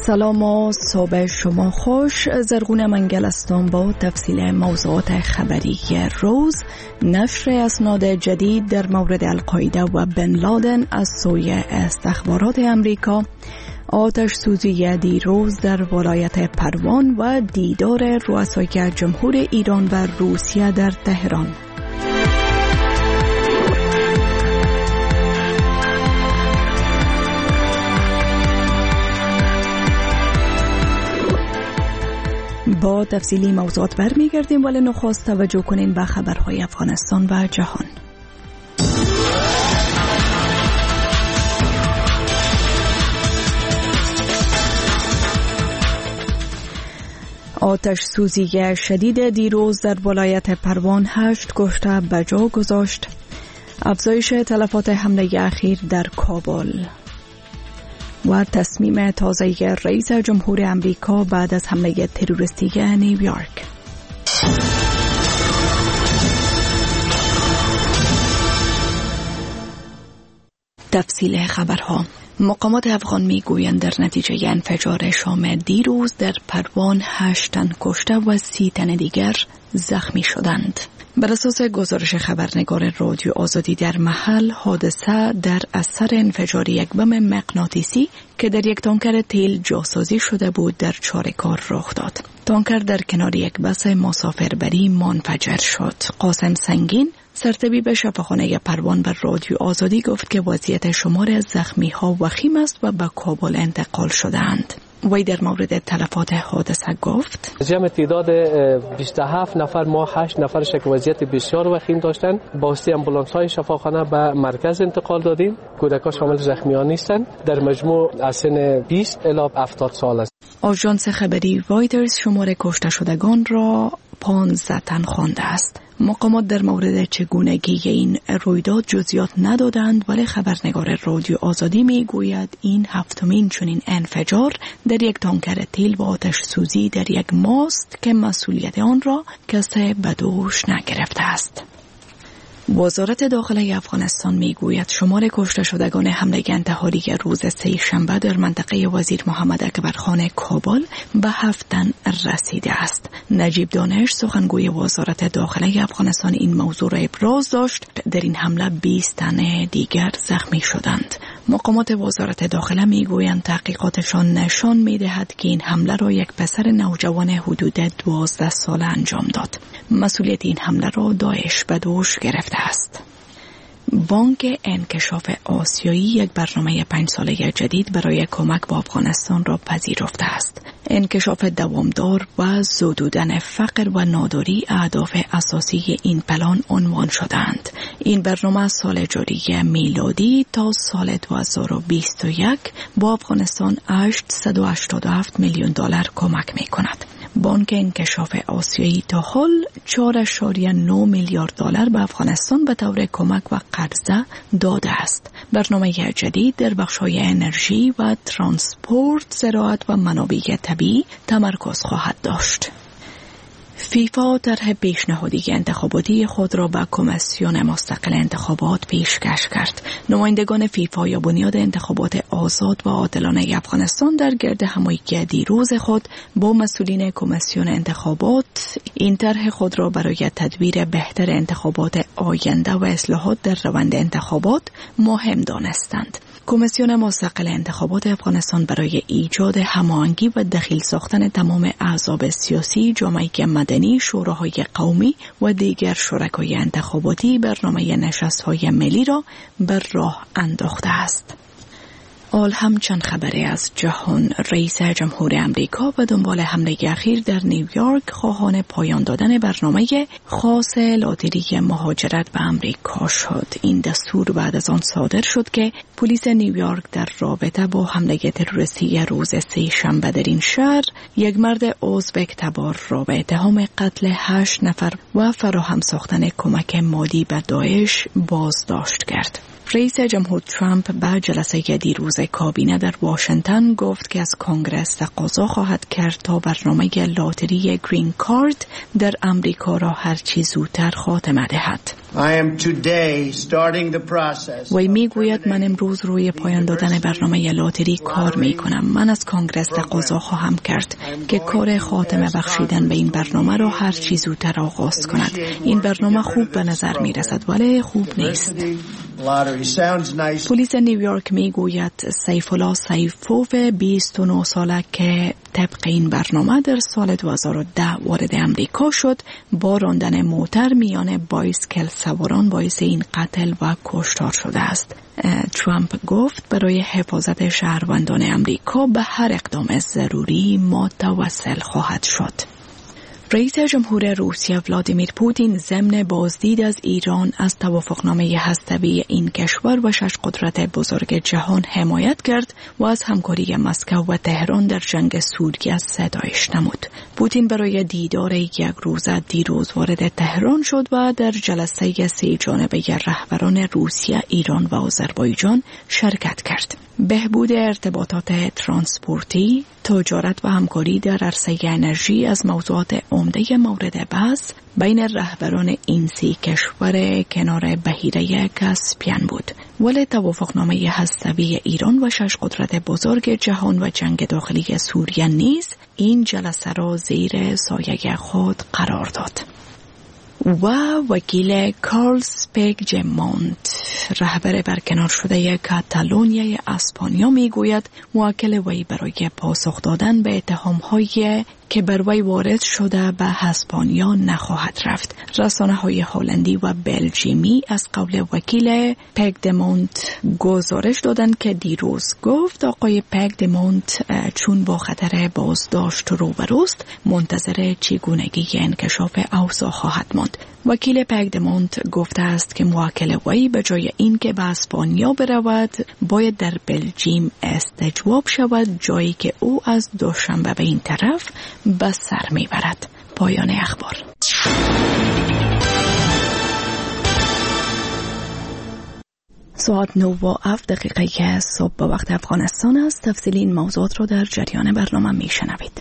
سلام و صبح شما خوش. زرغون منگلستان با تفصیل موضوعات خبری روز. نشر اسناد جدید در مورد القاعده و بن لادن از سوی استخبارات امریکا، آتش سوزی دیروز در ولایت پروان و دیدار رؤسای جمهور ایران و روسیه در تهران. با تفصیلی موضوعات برمیگردیم، ولی نخست توجه کنیم به خبرهای افغانستان و جهان. آتش سوزی شدید دیروز در ولایت پروان 8 کشته به جا گذاشت. افزایش تلفات حمله اخیر در کابل و تصمیم تازه رئیس جمهور امریکا بعد از حمله تروریستی نیویورک. تفصیل خبرها. مقامات افغان میگویند در نتیجه انفجار شام دیروز در پروان 8 تن کشته و 30 تن دیگر زخمی شدند. بر اساس گزارش خبرنگار رادیو آزادی در محل، حادثه در اثر انفجار یک بم مغناطیسی که در یک تانکر تیل جاسازی شده بود در چاره‌کار رخ داد. تانکر در کنار یک بس مسافربری منفجر شد. قاسم سنگین، سرطبیب شفاخانه پروان، بر رادیو آزادی گفت که وضعیت شمار از زخمی‌ها وخیم است و به کابل انتقال شده‌اند. وی در مورد تلفات حادثه گفت: جمع تعداد 27 نفر، ما 8 نفرش که وضعیت بسیار وخیم داشتن، با واسطه آمبولانس‌های شفاخانه به مرکز انتقال دادیم. کودکان شامل زخمیان نیستند. در مجموع از سن 20 الی 70 سال است. آژانس خبری رایترز شمار کشته شدگان را 15 تن خوانده است. مقامات در مورد چگونگی این رویداد جزئیات ندادند، ولی خبرنگار رادیو آزادی میگوید این هفتمین چنین انفجار در یک تانکر تیل و آتش سوزی در یک ماست که مسئولیت آن را کسی به دوش نگرفته است. وزارت داخله افغانستان میگوید شمار کشته شدگان حمله انتحاری روز سه‌شنبه در منطقه وزیر محمد اکبر خان کابل به 7 تن رسیده است. نجیب دانش، سخنگوی وزارت داخله افغانستان، این موضوع را ابراز داشت. در این حمله 20 تن دیگر زخمی شدند. مقامات وزارت داخله میگویند تحقیقاتشان نشان میدهد که این حمله را یک پسر نوجوان حدود 12 ساله انجام داد. مسئولیت این حمله را داعش به دوش گرفته است. بانک انکشاف آسیایی یک برنامه 5 ساله جدید برای کمک به افغانستان را پذیرفته است. انکشاف دوامدار و زدودن فقر و ناداری اهداف اساسی این پلان عنوان شدند. این برنامه از سال جاری میلادی تا سال 2021 با افغانستان 887 میلیون دلار کمک می کند. بانک انکشاف آسیایی تا حال 4.9 میلیارد دلار به افغانستان به طور کمک و قرضه داده است. برنامه جدید در بخش‌های انرژی و ترانسپورت، زراعت و منابع طبیعی تمرکز خواهد داشت. فیفا طرح پیشنهادی انتخاباتی خود را به کمیسیون مستقل انتخابات پیشکش کرد. نمایندگان فیفا یا بنیاد انتخابات آزاد و عادلانه افغانستان در گرد همایی دیروز خود با مسئولین کمیسیون انتخابات این طرح خود را برای تدبیر بهتر انتخابات آینده و اصلاحات در روند انتخابات مهم دانستند. کمیسیون مستقل انتخابات افغانستان برای ایجاد هماهنگی و دخیل ساختن تمام احزاب سیاسی، جامعه مدنی، شوراهای قومی و دیگر شرکای انتخاباتی برنامه نشست‌های ملی را بر راه انداخته است. آل هم چند خبری از جهان. رئیس جمهور امریکا به دنبال حمله اخیر در نیویورک خواهان پایان دادن برنامه خاص لاتری مهاجرت به امریکا شد. این دستور بعد از آن صادر شد که پلیس نیویورک در رابطه با حمله تروریستی روز سه‌شنبه در این شهر یک مرد ازبک تبار را به اتهام قتل 8 نفر و فراهم ساختن کمک مالی به داعش بازداشت کرد. رئیس جمهور ترامپ به جلسه دیروز کابینه در واشنگتن گفت که از کنگره تقاضا خواهد کرد تا برنامه لاتری گرین کارت در امریکا را هرچی زودتر خاتمه دهد. وی میگوید من امروز روی پایان دادن برنامه لاتری کار میکنم. من از کانگرس تقاضا خواهم کرد که کار خاتمه بخشیدن به این برنامه را هر چی زودتر آغاز کند. این برنامه خوب به نظر میرسد ولی خوب نیست. پلیس نیویورک میگوید سیف الله سیفوف 29 ساله که طبق این برنامه در سال 2010 وارد امریکا شد، با راندن موتر میان بایسکل سواران باعث این قتل و کشتار شده است. ترامپ گفت برای حفاظت شهروندان امریکا به هر اقدام ضروری متوسل خواهد شد. رئیس جمهور روسیه ولادیمیر پوتین ضمن بازدید از ایران از توافقنامه هسته‌ای این کشور و 6 قدرت بزرگ جهان حمایت کرد و از همکاری مسکو و تهران در جنگ سوریه ستایش نمود. پوتین برای دیدار یک روزه دیروز وارد تهران شد و در جلسه 3 جانبه رهبران روسیه، ایران و آذربایجان شرکت کرد. بهبود ارتباطات ترانسپورتی، تجارت و همکاری در عرصه انرژی از موضوعات عمده مورد بحث بین رهبران این 3 کشور کنار بحیره کاسپین بود. ولی توافقنامه هسته‌ای ایران و 6 قدرت بزرگ جهان و جنگ داخلی سوریه نیز این جلسه را زیر سایه خود قرار داد. و وکیل کارلس پیگجمونت، رهبر برکنار شده کاتالونیای اسپانیا، میگوید موکل وی برای پاسخ دادن به اتهام‌هایی که بر وی وارد شده به اسپانیا نخواهد رفت. رسانه‌های هلندی و بلژیمی از قول وکیل پیگجمونت گزارش دادند که دیروز گفت آقای پیگجمونت چون با خطر بازداشت روبروست منتظر چگونگی انکشاف اوضاع خواهد ماند. وکیل پیگجمونت گفته است که موکل وی به جای اینکه به اسپانیا برود باید در بلژیم استجواب شود، جایی که او از دوشنبه به این طرف به سر میبرد. پایان اخبار. ساعت 9:07 صبح به وقت افغانستان است. تفصیل این موضوعات را در جریان برنامه میشنوید.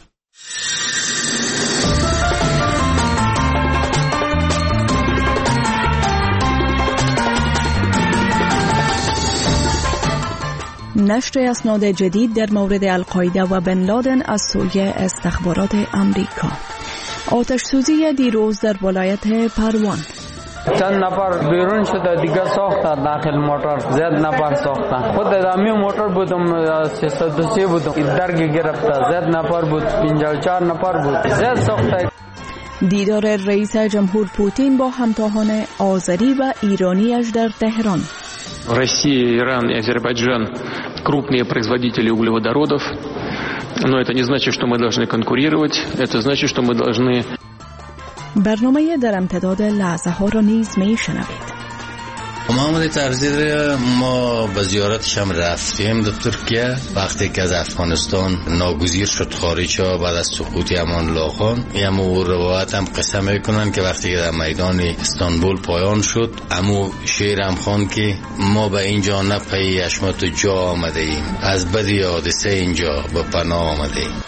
نشر اسناد جدید در مورد القاعده و بن لادن از سوی استخبارات امریکا. آتش سوزی دیروز در ولایت پروان. چند نفر بیرون شده دیگه ساختن داخل موتور، زیاد نفر ساختن. خود دامی موتور بودم 303 بودم، درگی گرفته، زیاد نفر بود، 54 نفر بود، زیاد ساخته. دیدار رئیس جمهور پوتین با همتاهان آذری و ایرانیش در تهران. Россия, Иран и Азербайджан крупные производители углеводородов, но это не значит, что мы должны конкурировать, это значит, что мы должны. برنامه در امتداد لحظه ها را نیز میشنوید. محمد ترزیر ما به زیارتش هم رفتیم در ترکیه. وقتی که از افغانستان ناگزیر شد خارج ها بعد از سقوط امان الله خان، امو روایت هم قصه میکنن که وقتی که در میدان استانبول پایان شد امو شعر هم خوان که ما به اینجا نه پی اشمت جا آمده ایم، از بدی حادثه اینجا به پناه آمده ایم.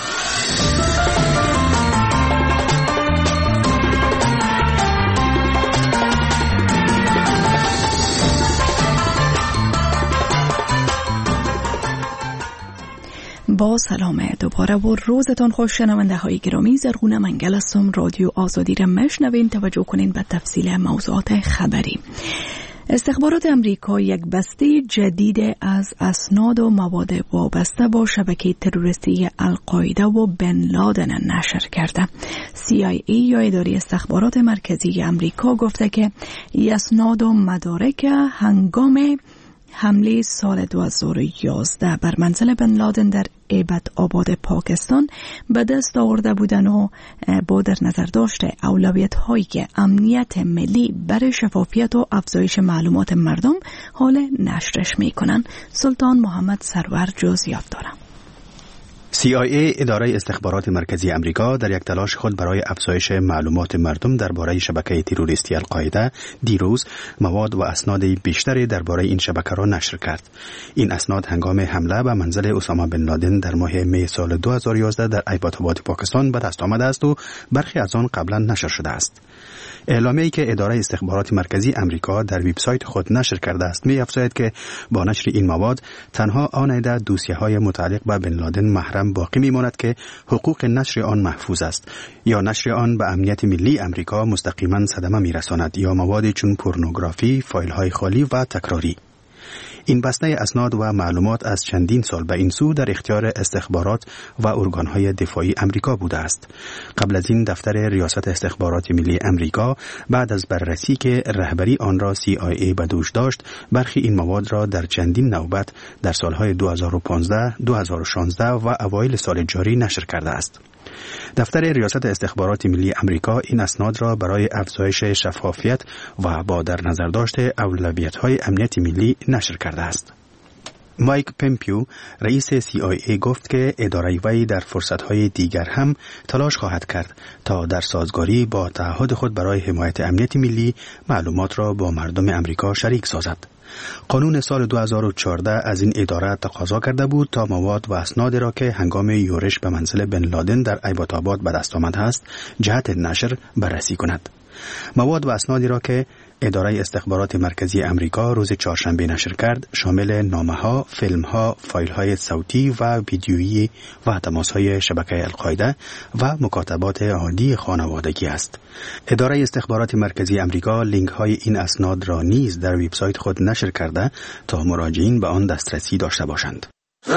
با سلام دوباره و روزتان خوش. شنونده های گرامی، زرغون منگل هستم. رادیو آزادی را میشنوین. توجه کنین به تفصیل موضوعات خبری. استخبارات امریکا یک بسته جدید از اسناد و مواد وابسته با شبکه تروریستی القاعده و بن لادن نشر کرده. CIA یا اداره استخبارات مرکزی امریکا گفته که این اسناد و مدارک هنگام حمله سال 2011 بر منزل بن لادن در ایبت آباد پاکستان به دست آورده بودن و با در نظر داشته اولویت‌های امنیت ملی برای شفافیت و افزایش معلومات مردم حال نشرش می‌کنند. سلطان محمد سرور جزئیات دارم. CIA اداره استخبارات مرکزی امریکا در یک تلاش خود برای افزایش معلومات مردم درباره شبکه تروریستی القاعده دیروز مواد و اسناد بیشتری درباره این شبکه را نشر کرد. این اسناد هنگام حمله به منزل اسامه بن لادن در ماه می سال 2011 در ایبات‌آباد پاکستان به دست آمده است و برخی از آن قبلا نشر شده است. اعلامیه‌ای که اداره استخبارات مرکزی امریکا در وبسایت خود نشر کرده است می‌افزاید که با نشر این مواد تنها آن عده دوسیه‌های متعلق به بن لادن محرم باقی می‌ماند که حقوق نشر آن محفوظ است یا نشر آن به امنیت ملی امریکا مستقیما صدمه می‌رساند یا مواد چون پورنوگرافی، فایل‌های خالی و تکراری. این بسته اسناد و معلومات از چندین سال به این سو در اختیار استخبارات و ارگان‌های دفاعی امریکا بوده است. قبل از این دفتر ریاست استخبارات ملی امریکا بعد از بررسی که رهبری آن را CIA به دوش داشت، برخی این مواد را در چندین نوبت در سالهای 2015، 2016 و اوایل سال جاری نشر کرده است. دفتر ریاست استخبارات ملی امریکا این اسناد را برای افزایش شفافیت و با در نظر داشته اولویت‌های امنیت ملی نشر کرده است. مایک پمپیو رئیس CIA گفت که اداره وی در فرصت‌های دیگر هم تلاش خواهد کرد تا در سازگاری با تعهد خود برای حمایت امنیت ملی معلومات را با مردم امریکا شریک سازد. قانون سال 2014 از این اداره تقاضا کرده بود تا مواد و اسنادی را که هنگام یورش به منزل بن لادن در ایبات‌آباد به دست آمده است جهت نشر بررسی کند. مواد و اسنادی را که اداره استخبارات مرکزی امریکا روز چهارشنبه نشر کرد شامل نامه‌ها، فیلم‌ها، فایل‌های صوتی و ویدیویی و تماس‌های شبکه القاعده و مکاتبات عادی خانوادگی است. اداره استخبارات مرکزی امریکا لینک‌های این اسناد را نیز در وبسایت خود نشر کرده تا مراجعین به آن دسترسی داشته باشند.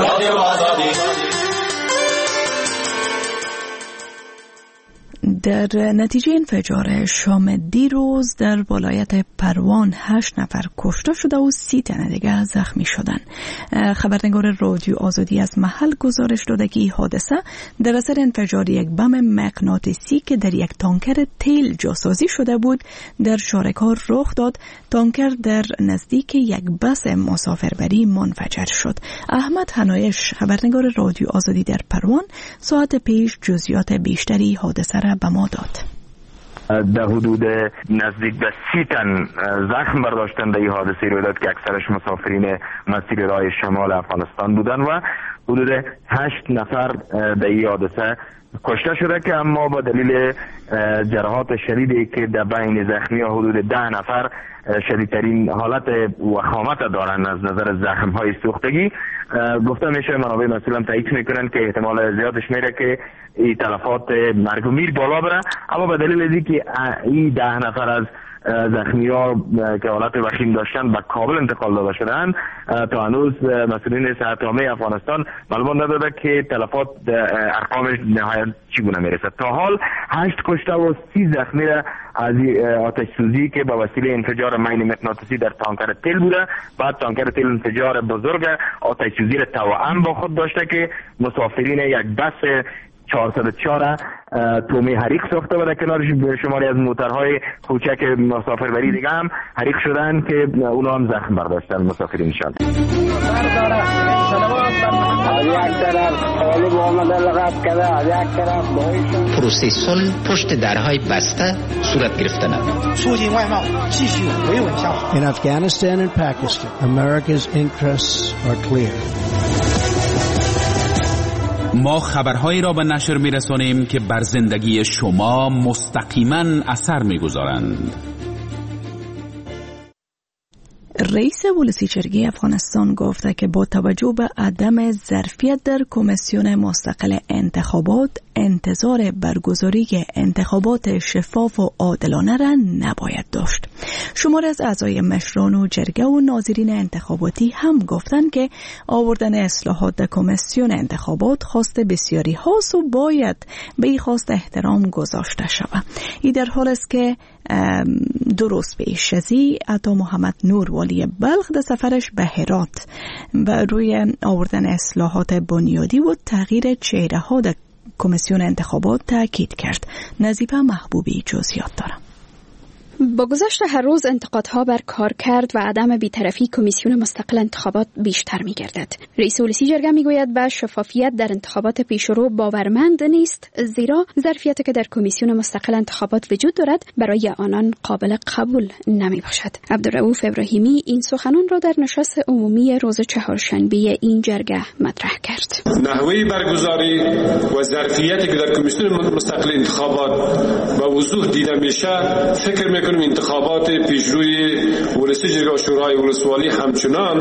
در نتیجه انفجار شام دیروز در ولایت پروان 8 نفر کشته شده و 30 تن دیگر زخمی شدند. خبرنگار رادیو آزادی از محل گزارش داده که این حادثه در اثر انفجار یک بم مغناطیسی که در یک تانکر تیل جاسازی شده بود در شارکار رخ داد. تانکر در نزدیک یک بس مسافربری منفجر شد. احمد حنایش خبرنگار رادیو آزادی در پروان ساعت پیش جزئیات بیشتری حادثه را به ما داد. در حدود نزدیک به 30 تن زخم برداشتن در این حادثه روی داد که اکثرش مسافرین مسیر راه شمال افغانستان بودن و حدود 8 نفر در این حادثه کشته شده که اما با دلیل جراحات شدیدی که در بین زخمی ها حدود 10 نفر شدیدترین حالت وخامت دارن از نظر زخم های سوختگی. گفته میشه منابع مسئول تایید میکنن که احتمال زیادش میره که این تلفات مرگ و میر بالا بره، اما به دلیل از اینکه این 10 نفر از زخمی ها که حالت وخیم داشتن به کابل انتقال داده شدن تا هنوز مسئولین صحت عامه افغانستان معلومات نداده که تلفات ارقامش نهایت چگونه میرسه. تا حال 8 کشته و 30 زخمی را از آتش سوزی که به وسیله انفجار مین مغناطیسی در تانکر تیل بوده، بعد تانکر تیل انفجار بزرگ آتش سوزی را توأم با خود داشته که مسافرین یک بس 404 تومی حریق ساخته و در کنار شماری از موترهای کوچک مسافربری دیگه هم حریق شدن که اونا هم زخم برداشتن مسافرینشان. پروسه صلح پشت درهای بسته صورت گرفتن. In Afghanistan and Pakistan, America's interests are clear. ما خبرهایی را به نشر می‌رسانیم که بر زندگی شما مستقیما اثر می‌گذارند. رئیس ولسیچرگی افغانستان گفته که با توجه به عدم ظرفیت در کمیسیون مستقل انتخابات انتظار برگزاری انتخابات شفاف و عادلانه را نباید داشت. شمار از اعضای مشران و جرگه و ناظرین انتخاباتی هم گفتند که آوردن اصلاحات در کمیسیون انتخابات خواست بسیاری هاست و باید به این خواست احترام گذاشته شود. این در حال است که درست پیش از عطا محمد نور والی بلخ در سفرش به هرات و روی آوردن اصلاحات بنیادی و تغییر چهره ها در کمیسیون انتخابات تاکید کرد. نظیفه محبوبی جزئیات دارم. با گذشت هر روز انتقادها بر کارکرد و عدم بی‌طرفی کمیسیون مستقل انتخابات بیشتر می‌گردد. رئیس ولسی جرگه میگوید به شفافیت در انتخابات پیشرو باورمند نیست، زیرا ظرفیتی که در کمیسیون مستقل انتخابات وجود دارد برای آنان قابل قبول نمی‌باشد. عبدالرؤوف ابراهیمی این سخنان را در نشست عمومی روز چهارشنبه این جرگه مطرح کرد. نحوه برگزاری و ظرفیتی که در کمیسیون مستقل انتخابات به وضوح دیده میشه، فکر میکنم انتخابات پیشروی ولسی جرگه و شورای ولسوالی همچنان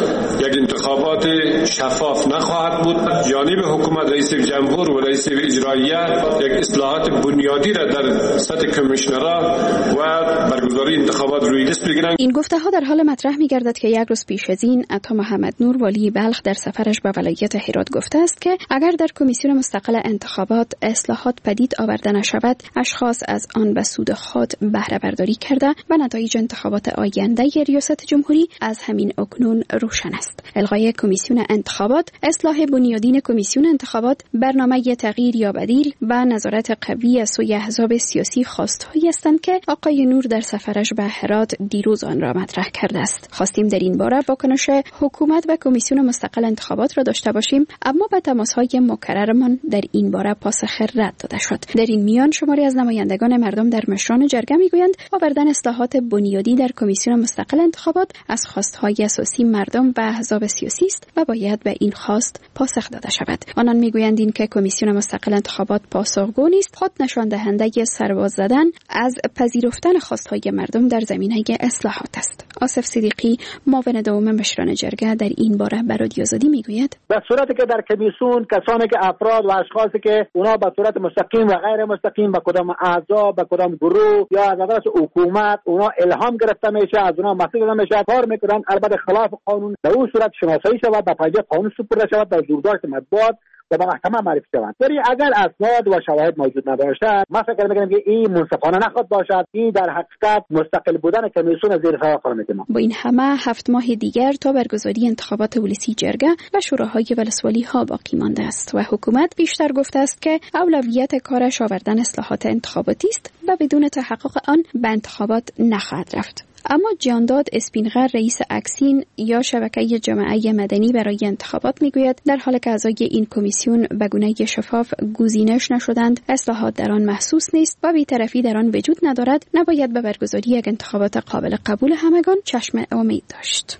یک انتخابات شفاف نخواهد بود. جانب حکومت، رئیس جمهور و رئیس اجراییه یک اصلاحات بنیادی را در سطح کمیشنرها و برگزاری انتخابات روی دست بگیرند. این گفته‌ها در حال مطرح می‌گردد که یک روز پیش از این عطا محمد نور والی بلخ در سفرش به ولایت هرات گفته است که اگر در کمیسیون مستقل انتخابات اصلاحات پدید آورده نشود، اشخاص از آن به سود خود بهره برداری کرده و نتایج انتخابات آینده ریاست جمهوری از همین اکنون روشن است. الغای کمیسیون انتخابات، اصلاح بنیادین کمیسیون انتخابات، برنامه تغییر یا بدیل و نظارت قوی از سوی احزاب سیاسی خواستهایی هستند که آقای نور در سفرش به هرات دیروز آن را مطرح کرده است. خواستیم در این باره واکنش حکومت و کمیسیون مستقل انتخابات را داشته باشیم، اما به تماس‌های مکررمان در این باره پاسخ رد داده شد. در این میان شماری از نمایندگان مردم در مشران جرگه میگویند آوردن اصلاحات بنیادی در کمیسیون مستقل انتخابات از خواستهای اساسی مردم و احزاب سیاسی است و باید به این خواست پاسخ داده شود. آنان میگویند این که کمیسیون مستقل انتخابات پاسخگو نیست، خود نشان دهنده سرباز زدن از پذیرفتن خواستهای مردم در زمینه اصلاحات است. آصف صدیقی، معاون دوم مشران جرگه، در این باره به رادیو آزادی میگوید در صورتی که در کمیسیون کسانی که افراد و اشخاصی که اونا به صورت مستقیم و غیر مستقیم به کدام اعضا، به کدام گروه یا از نظر حکومت اونا الهام گرفته میشه، از اونا مسئول داده میشه، کار میکنن البته خلاف قانون، در اون صورت شناسایی شود، به پنجه قانون سپرده شود، در دورداشت مطبوعات و به محکمه معرفی شوند. ولی اگر اسناد و شواهد موجود نباشد، ما فکر می‌کنم که این منصفانه نخواهد باشد. این در حقیقت مستقل بودن کمیسیون زیر سوال قرار می‌دهد. با این همه 7 ماه دیگر تا برگزاری انتخابات ولسی جرگه و شوراهای ولسوالی ها باقی مانده است و حکومت بیشتر گفته است که اولویت کارش آوردن اصلاحات انتخاباتی است و بدون تحقق آن به انتخابات نخواهد رفت. اما جانداد اسپینغر، رئیس اکسین یا شبکه جامعه مدنی برای انتخابات، میگوید در حالی که اعضای این کمیسیون به گونه شفاف گزینش نشدند، اصلاحات در آن محسوس نیست و بی‌طرفی در آن وجود ندارد، نباید به برگزاری یک انتخابات قابل قبول همگان چشم امید داشت.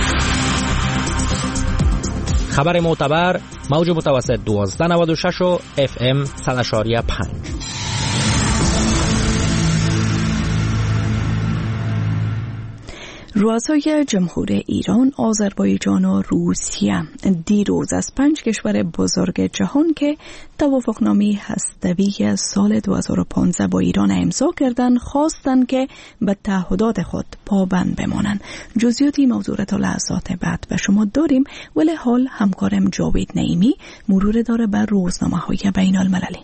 خبر معتبر، موج متوسط 1296 و FM 100.5. رؤسای جمهور ایران، آذربایجان و روسیه دیروز از 5 کشور بزرگ جهان که توافقنامه هسته‌ای سال 2015 با ایران امضا کردند خواستند که به تعهدات خود پابند بمانند. جزئیاتی موضوع را تا لحظات بعد به شما داریم، ولی حال همکارم جاوید نعیمی مرور داره بر روزنامه‌های بین‌المللی.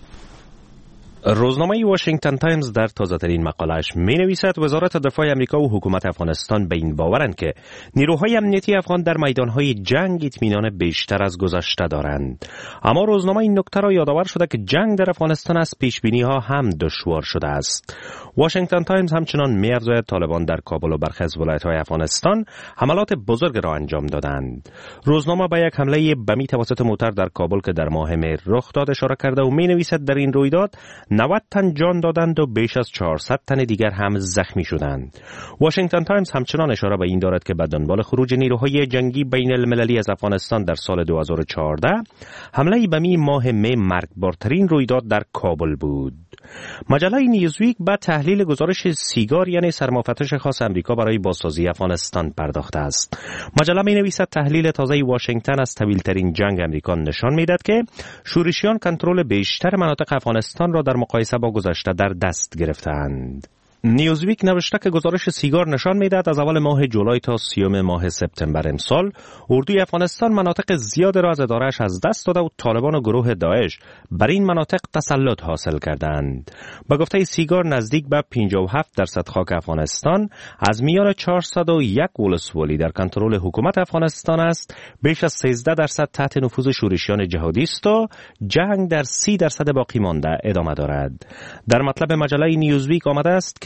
روزنامه واشنگتن تایمز در تازه‌ترین مقاله‌اش می‌نویسد وزارت دفاع آمریکا و حکومت افغانستان به این باورند که نیروهای امنیتی افغان در میدان‌های جنگ اطمینان بیشتر از گذشته دارند. اما روزنامه این نکته را یادآور شده که جنگ در افغانستان از پیش‌بینی‌ها هم دشوار شده است. واشنگتن تایمز همچنان می‌ارزاید طالبان در کابل و برخی از ولایت‌های افغانستان حملات بزرگ را انجام دادند. روزنامه به یک حمله بمی توسط موتر در کابل که در ماه مه رخ داد اشاره کرده و می‌نویسد در این رویداد 90 تن جان دادند و بیش از 400 تن دیگر هم زخمی شدند. واشنگتن تایمز همچنان اشاره به این دارد که به دنبال خروج نیروهای جنگی بین المللی از افغانستان در سال 2014 حمله بمی ماه مه مرگبارترین رویداد در کابل بود. مجله نیوزویک به تحلیل گزارش سیگار یعنی سرمافتش خاص امریکا برای بازسازی افغانستان پرداخته است. مجله می‌نویسد تحلیل تازه واشنگتن از طویل‌ترین جنگ امریکا نشان می‌دهد که شورشیان کنترل بیشتر مناطق افغانستان را در مقایسه با گذشته در دست گرفتند. نیوزویک نوشته که گزارش سیگار نشان می‌دهد از اول ماه جولای تا 30 ماه سپتامبر امسال اردوی افغانستان مناطق زیاد را از اداره‌اش از دست داده و طالبان و گروه داعش بر این مناطق تسلط حاصل کردند. با گفته سیگار نزدیک به 57% خاک افغانستان از میان 401 ولسوالی در کنترل حکومت افغانستان است، بیش از 13% تحت نفوذ شورشیان جهادی است و جنگ در 30% باقی مانده ادامه دارد. در مطلب مجله نیوزویک آمده است که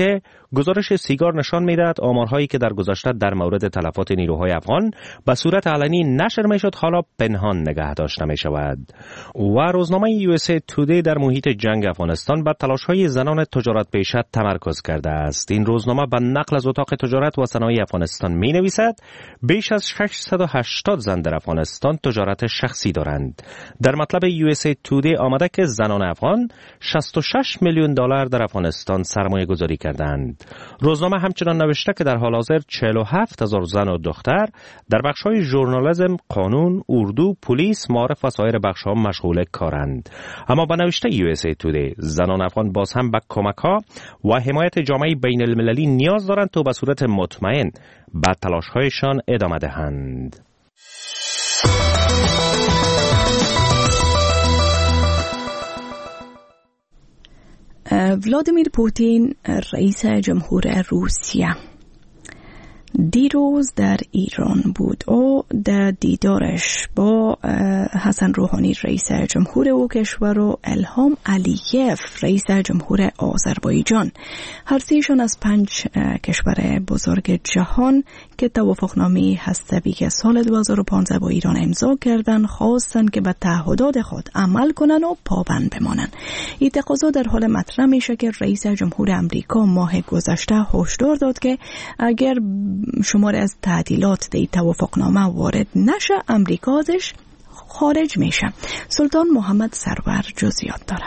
تودی گزارش سیگار نشان می‌دهد آمارهایی که در گذشته در مورد تلفات نیروهای افغان به صورت علنی نشر می‌شد حالا پنهان نگه داشته می‌شود. و روزنامه USA تودی در محیط جنگ افغانستان بر تلاش‌های زنان تجارت پیشه تمرکز کرده است. این روزنامه به نقل از اتاق تجارت و صنایع افغانستان می‌نویسد بیش از 680 زن در افغانستان تجارت شخصی دارند. در مطلب USA تودی آمده که زنان افغان 66 میلیون دلار در افغانستان سرمایه گذاری کردند. روزنامه همچنان نوشته که در حال حاضر 47,000 زن و دختر در بخش‌های ژورنالیسم، قانون، اردو، پلیس، معارف و سایر بخش‌ها مشغول کارند. اما با نوشته USA تودی زنان افغان باز هم به کمک‌ها و حمایت جامعه بین المللی نیاز دارند تا به صورت مطمئن به تلاش‌هایشان ادامه دهند. ولادیمیر پوتین رئیس جمهور روسیه دیروز در ایران بود و در دیدارش با حسن روحانی رئیس جمهور او کشور و الهام علییف رئیس جمهور آذربایجان، هر سه‌شان از 5 کشور بزرگ جهان که توافقنامه هسته‌ای سال 2015 با ایران امضا کردند خواستند که به تعهدات خود عمل کنند و پابند بمانند. این تقاضا در حال مطرح میشه که رئیس جمهور امریکا ماه گذشته هشدار داد که اگر شماری از تعدیلات در توافقنامه وارد نشه امریکا ازش خارج میشه. سلطان محمد سرور جزئیات داره.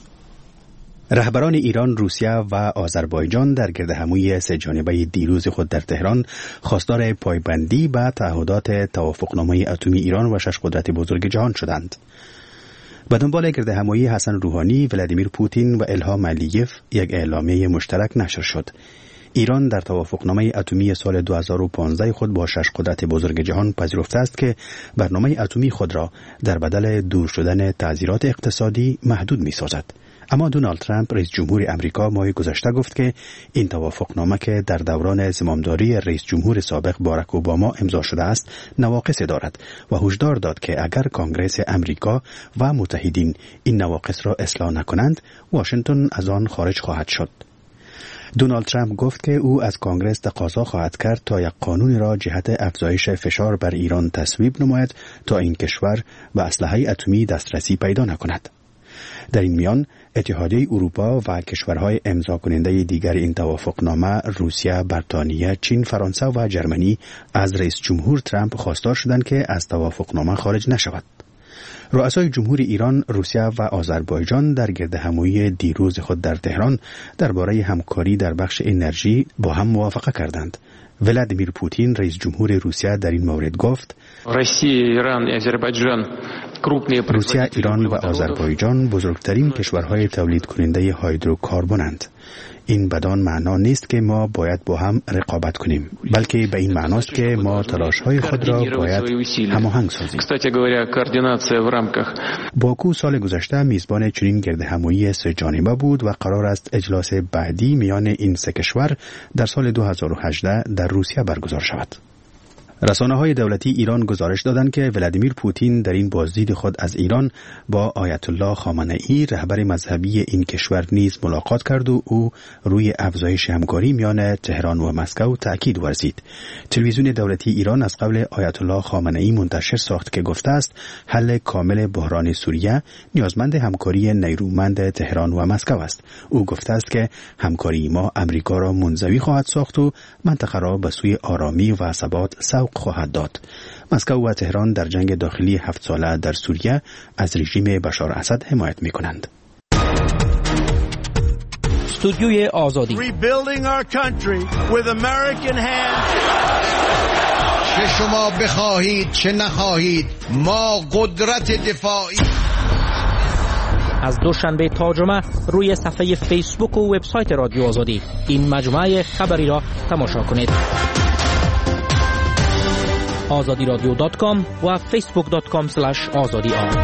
رهبران ایران، روسیه و آذربایجان در گردهمایی سه‌جانبه دیروز خود در تهران خواستار پایبندی به تعهدات توافقنامه اتمی ایران و 6 قدرت بزرگ جهان شدند. به دنبال گردهمایی حسن روحانی، ولادیمیر پوتین و الهام علییف یک اعلامیه مشترک نشر شد. ایران در توافقنامه اتمی سال 2015 خود با 6 قدرت بزرگ جهان پذیرفته است که برنامه اتمی خود را در بدل دور شدن تعزیرات اقتصادی محدود می‌سازد. اما دونالد ترامپ رئیس جمهور امریکا ماه گذشته گفت که این توافقنامه که در دوران زمامداری رئیس جمهور سابق باراک اوباما امضا شده است نواقص دارد و هشدار داد که اگر کنگره امریکا و متحدین این نواقص را اصلاح نکنند واشنگتن از آن خارج خواهد شد. دونالد ترامپ گفت که او از کنگره تقاضا خواهد کرد تا یک قانونی را جهت افزایش فشار بر ایران تصویب نماید تا این کشور به اسلحه اتمی دسترسی پیدا نکند. در این میان اتحادیه اروپا و کشورهای امضا کننده دیگر این توافقنامه روسیه، بریتانیا، چین، فرانسه و جرمنی از رئیس جمهور ترامپ خواستار شدند که از توافقنامه خارج نشود. رؤسای جمهور ایران، روسیه و آذربایجان در گردهمایی دیروز خود در تهران درباره همکاری در بخش انرژی با هم موافقه کردند. ولادیمیر پوتین رئیس جمهور روسیه در این مورد گفت: روسیه، ایران و آذربایجان بزرگترین کشورهای تولید کننده هیدروکاربنند. این بدان معنا نیست که ما باید با هم رقابت کنیم، بلکه به این معناست که ما تلاش‌های خود را باید هماهنگ سازیم. باکو سال گذشته میزبان چنین گردهمایی سه‌جانبه بود و قرار است اجلاس بعدی میان این سه کشور در سال 2018 در روسیه برگزار شود. رسانه‌های دولتی ایران گزارش دادند که ولادیمیر پوتین در این بازدید خود از ایران با آیت الله خامنه‌ای رهبر مذهبی این کشور نیز ملاقات کرد و او روی افزایش همکاری میان تهران و مسکو تاکید ورزید. تلویزیون دولتی ایران از قول آیت الله خامنه‌ای منتشر ساخت که گفته است حل کامل بحران سوریه نیازمند همکاری نیرومند تهران و مسکو است. او گفته است که همکاری ما امریکا را منزوی خواهد ساخت و منطقه را به سوی آرامی و ثبات سوق خواهد داد. مسکو و تهران در جنگ داخلی 7 ساله در سوریه از رژیم بشار اسد حمایت می‌کنند. استودیوی آزادی. چه شما بخواهید چه نخواهید ما قدرت دفاعی. از دوشنبه تا جمعه روی صفحه فیسبوک و وبسایت رادیو آزادی این مجموعه خبری را تماشا کنید. azadiradio.com و facebook.com/azadi.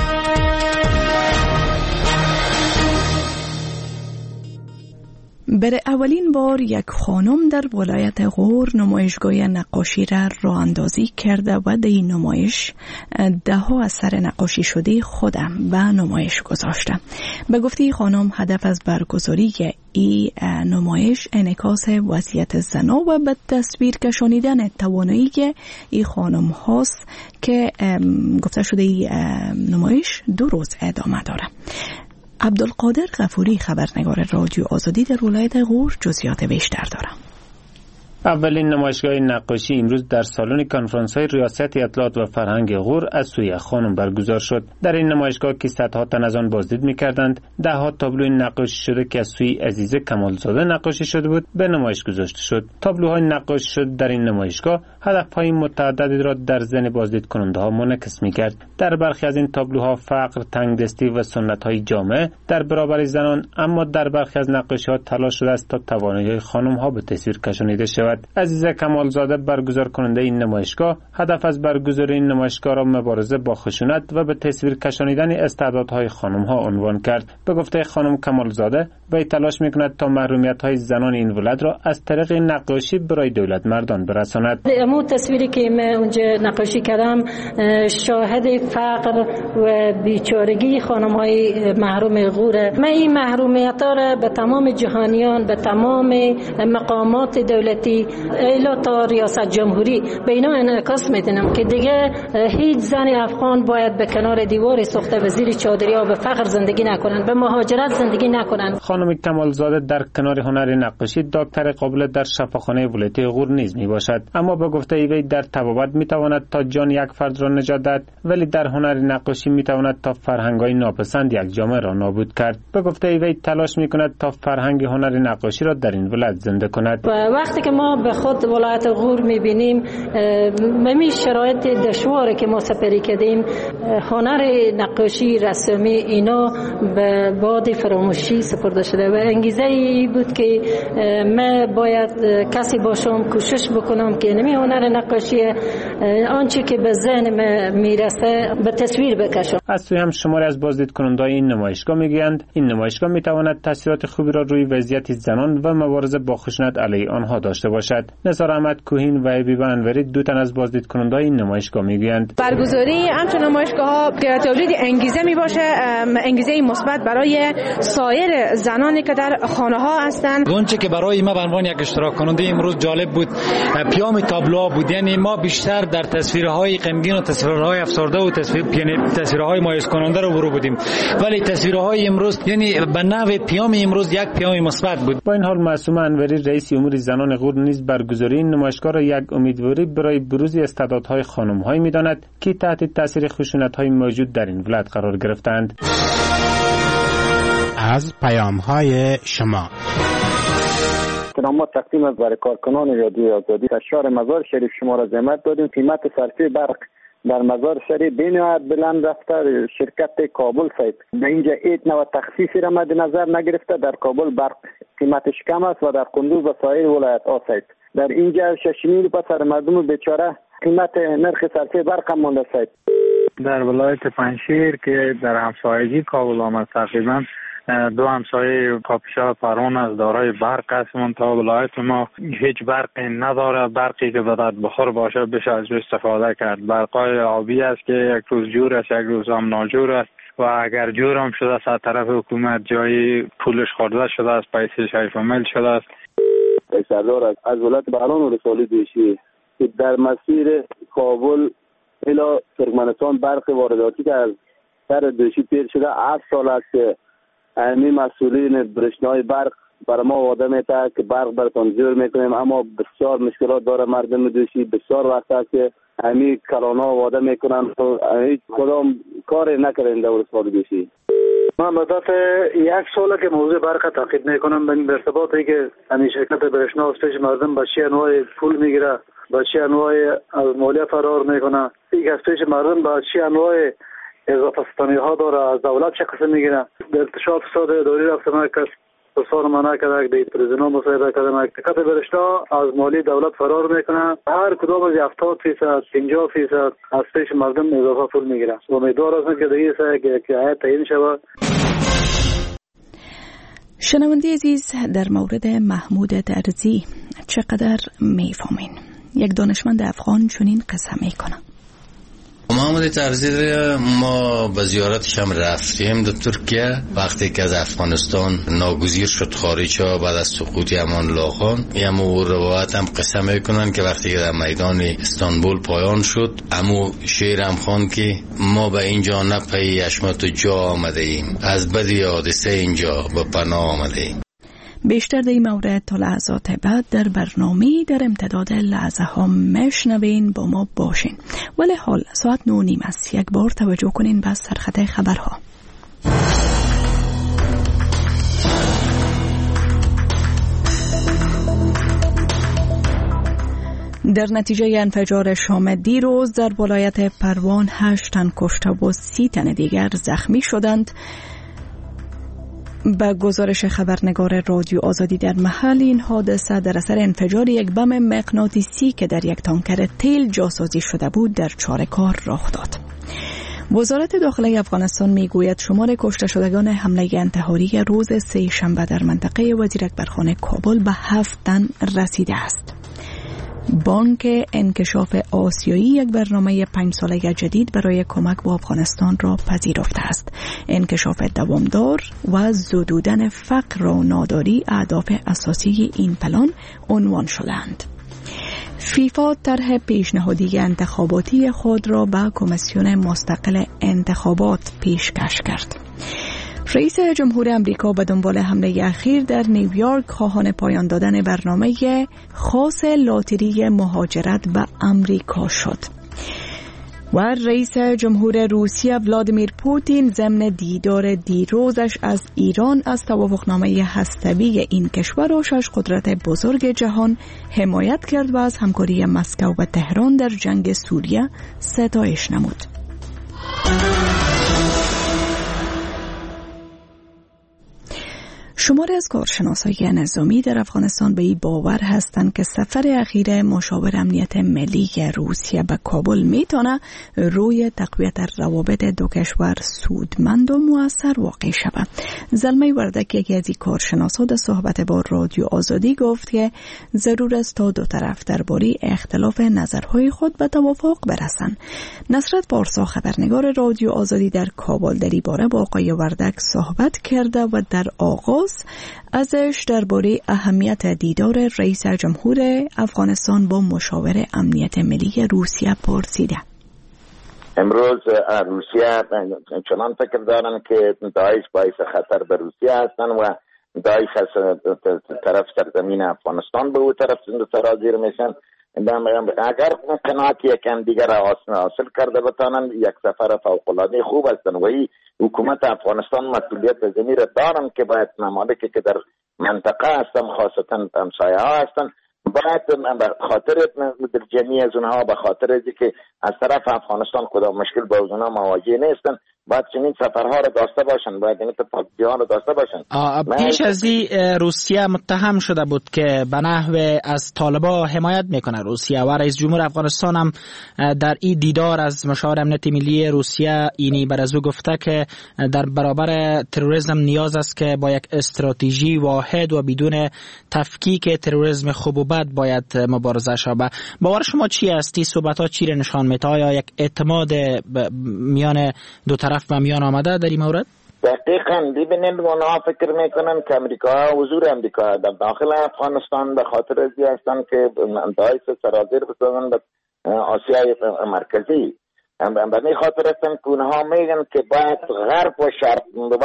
برای اولین بار یک خانم در ولایت غور نمایشگاه نقاشی را راه اندازی کرده و در این نمایش 10 اثر نقاشی شده خودم به نمایش گذاشته. به گفته خانم هدف از برگزاری این نمایش انعکاس وضعیت زنا و به تصویر کشانیدن توانایی این خانم هاست که گفته شده این نمایش 2 روز ادامه داره. عبدالقادر غفوری خبرنگار رادیو آزادی در ولایت غور جزئیات بیشتر داره. اولین نمایشگاه نقاشی امروز در سالن کنفرانس‌های ریاست اطلاعات و فرهنگ غور از سوی خانم برگزار شد. در این نمایشگاه که صدها تن از آن بازدید می‌کردند، 10 تابلو نقاشی شده که از سوی عزیزه کمالزاده نقاشی شده بود به نمایش گذاشته شد. تابلوهای نقاشی شده در این نمایشگاه هدف‌های متعددی را در ذهن بازدید کننده‌ها منعکس می‌کرد. در برخی از این تابلوها فقر، تنگدستی و سنت‌های جامعه در برابر زنان، اما در برخی از نقاشی‌ها تلاش شده است تا توانایی خانم‌ها به تصویر کشانیده شود. عزیزه کمالزاده برگزار کننده این نمایشگاه هدف از برگزاری این نمایشگاه را مبارزه با خشونت و به تصویر کشانیدن استعدادهای خانم‌ها عنوان کرد. به گفته خانم کمالزاده وی تلاش می‌کند تا محرومیت‌های زنان این ولایت را از طریق نقاشی برای دولت مردان برساند. امو تصویری که من اونجا نقاشی کردم شاهد فقر و بیچارگی خانم‌های محروم غوره. من این محرومیت‌ها را به تمام جهانیان، به تمام مقامات دولتی الا تا ریاست جمهوری به اینا انعکاس میدونم که دیگه هیچ زن افغان باید به کنار دیوار سوخته و زیر چادریا به فقر زندگی نکنن، به مهاجرت زندگی نکنن. خانم کمالزاده در کنار هنر نقاشی دکتر قابل در شفاخانه ولایت غور نیز می باشد، اما به گفته وی در طبابت می تواند تا جان یک فرد را نجات دهد، ولی در هنر نقاشی می تواند تا فرهنگ‌های ناپسند یک جامعه را نابود کرد. به گفته وی تلاش می کند تا فرهنگ هنر نقاشی را در این ولایت زنده کند. وقتی که ما به خود ولایت غور میبینیم ممی شرایط دشواری که ما سپری کردیم، هنر نقاشی رسمی اینا به باد فراموشی سپرده شده و انگیزه ای بود که من باید کسی باشم کوشش بکنم که نمی هنر نقاشی آنچه که به ذهن میرسه به تصویر بکشم. از سوی هم شماری از بازدید کنندگان این نمایشگاه میگویند این نمایشگاه میتواند تاثیرات خوبی را روی وضعیت زنان و مبارزه با خشونت علیه آنها داشته باشد. نثار احمد کوهین و حبیبه انوری 2 تن از بازدید کنندگان این نمایشگاه میگویند برگزاری همچون نمایشگاه‌ها تولید انگیزه میباشه، انگیزه مثبت برای سایر زنانی که در خانه‌ها هستند. اونچه که برای ما به عنوان یک اشتراک کننده امروز جالب بود پیام تابلوها بود، یعنی ما بیشتر در تصویرهای غمگین و تصویرهای افسرده و تصویرهای مایوس کننده رو برو بودیم، ولی تصویرهای امروز یعنی به نحو پیام امروز یک پیام مثبت بود. با این حال معصومه انوری رئیس امور زنان غور نیز برگزاری این نمایشگاه را یک امیدواری برای بروز استعدادهای خانم‌هایی می‌داند که تحت تاثیر خشونت‌های موجود در این ولایت قرار گرفتند. از پیام‌های شما ما تقدیم برای کارکنان رادیو آزادی در شهر مزار شریف شما را زحمت دادیم. قیمت صرفه برق در مزار شریف بینهایت بلند رفته. شرکت کابل سایت در اینجا هیچ نوع تخفیفی را مد نظر نگرفته. در کابل برق قیمتش کم است و در قندوز و سایر ولایت ها سایت در اینجا 6 میل سر مردم بیچاره قیمت نرخ صرفه برق هم مونده سایت. در ولایت پنجشیر که در همسایگی کابل آمد تقریبا 2 همسایه پاپشا پرون از دارای برق است، منتها ولایت ما هیچ برقی نداره. برقی که باید بخور باشه بشه از استفاده کرد. برقای آبی است که یک روز جور است یک روز هم ناجور است و اگر جور هم شده است از طرف حکومت جایی پولش خورده شده است، پیسش حیفمل شده است. سردار از ولایت بغلان و رسالی دوشی که در مسیر کابل الی ترکمنستان برق وارداتی که از سر دوشی پیر شده 8 سال است که همین مسئولین برشنای برق برای ما وعده میده که برق براتون جور میکنیم، اما بسیار مشکلات داره مردم دوشی. بسیار وقت است که همین کلانا وعده میکنن هیچ کدام کاری نکردن در ولایت دوشی. من مدت 1 ساله که موضوع برق تعقیب میکنم به ارتباطی که همین شرکت برشنا از پیش مردم به چه انواع پول میگیره، به چه انواع از مالیه فرار میکنه، یک از پیش مردم به چه انواع اضافه ستانی ها داره، از دولت چه قسم میگیره. در ارتشاد فساد اداری رفتم که بسیار منع کرده که پرزیدنت مصاحبه کردم شرکت برشنا از مالی دولت فرار میکنه. هر کدام از 70% 50% از پیش مردم اضافه پول میگیره. امیدوار هستم که دیگه که تعیین شود. شنونده عزیز، در مورد محمود درزی چقدر میفهمین؟ یک دانشمند افغان چنین قصه میکنه. محمود درزی ما به زیارتش هم رفتیم در ترکیه وقتی که از افغانستان ناگزیر شد خارج ها بعد از سقوط امان الله خان. امو روایت هم قصه میکنن که وقتی که در میدان استانبول پایان شد امو شعر هم خوان که ما به اینجا نه پی اشمت جا آمده ایم، از بدی حادثه اینجا به پناه آمده ایم. بیشتر در این مورد تا لحظات بعد در برنامه در امتداد لحظه ها مشنوین، با ما باشین. ولی حال ساعت 9:30 است. یک بار توجه کنین به سرخط خبرها. در نتیجه انفجار شام دیروز در ولایت پروان 8 تن کشته و 30 تن دیگر زخمی شدند. به گزارش خبرنگار رادیو آزادی در محل این حادثه در اثر انفجار یک بم مغناطیسی که در یک تانکر تیل جاسازی شده بود در چاره‌کار رخ داد. وزارت داخلی افغانستان میگوید شمار کشته شدگان حمله انتحاری روز سه شنبه در منطقه وزیر اکبرخان کابل به 7 تن رسیده است. بانک انکشاف آسیایی یک برنامه 5 ساله جدید برای کمک به افغانستان را پذیرفته است. انکشاف دوامدار و زدودن فقر و ناداری اهداف اساسی این پلان عنوان شدند. فیفا طرح پیشنهادی انتخاباتی خود را به کمیسیون مستقل انتخابات پیشکش کرد. رئیس جمهور امریکا به دنبال حمله اخیر در نیویورک خواهان پایان دادن برنامه خاص لاتری مهاجرت به امریکا شد. و رئیس جمهور روسیه ولادیمیر پوتین ضمن دیدار دیروزش از ایران از توافقنامه هسته‌ای این کشور و 6 قدرت بزرگ جهان حمایت کرد و از همکاری مسکو و تهران در جنگ سوریه ستایش نمود. شماری از کارشناسای نظامی در افغانستان به این باور هستند که سفر اخیر مشاور امنیت ملی روسیه به کابل میتونه روی تقویت روابط دو کشور سودمند و مؤثر واقع شود. زلمه وردک یکی از این کارشناسا در صحبت با رادیو آزادی گفت که ضرور است تا دو طرف درباره اختلاف نظرهای خود به توافق برسند. نصرت پارسا خبرنگار رادیو آزادی در کابل در این باره با آقای وردک صحبت کرده و در آغاز ازش درباره اهمیت دیدار رئیس جمهور افغانستان با مشاور امنیت ملی روسیه پرسیده. امروز روسیه چنان فکر دارن که داعش باعث خطر به روسیه هستن و داعش از طرف سرزمین افغانستان به او طرف سرازیر میشن. اگر قناعت یکم دیگر حاصل کرده بتانن یک سفر فوق‌العاده خوب هستن و این حکومت افغانستان مسئولیت زمین را دارن که باید ممالکی که در منطقه هستن خاصتا همسایه ها هستن باید به خاطر در جمعی از اونها به خاطر ازی که از طرف افغانستان کدام مشکل با اونها مواجه نیستن باید چنین سفرها را داشته باشن، باید این اتفاقیات را داشته باشن. پیش از این روسیه متهم شده بود که به نحو از طالبان حمایت میکنه روسیه و رئیس جمهور افغانستان هم در این دیدار از مشاور امنیت ملی روسیه اینی بر از او گفته که در برابر تروریسم نیاز است که با یک استراتژی واحد و بدون تفکیک تروریسم خوب و بد باید مبارزه شود. باور شما چی است؟ این صحبت ها چی را نشان میده؟ آیا یک اعتماد میان دو طرف به میان آمده در این مورد؟ دقیقاً. ببینید اونها فکر میکنن که امریکا حضور امریکا در داخل افغانستان به خاطر ازی هستن که داعش سرازیر بسازن به آسیای مرکزی. به این خاطر هستن که اونها میگن که باید غرب و شرق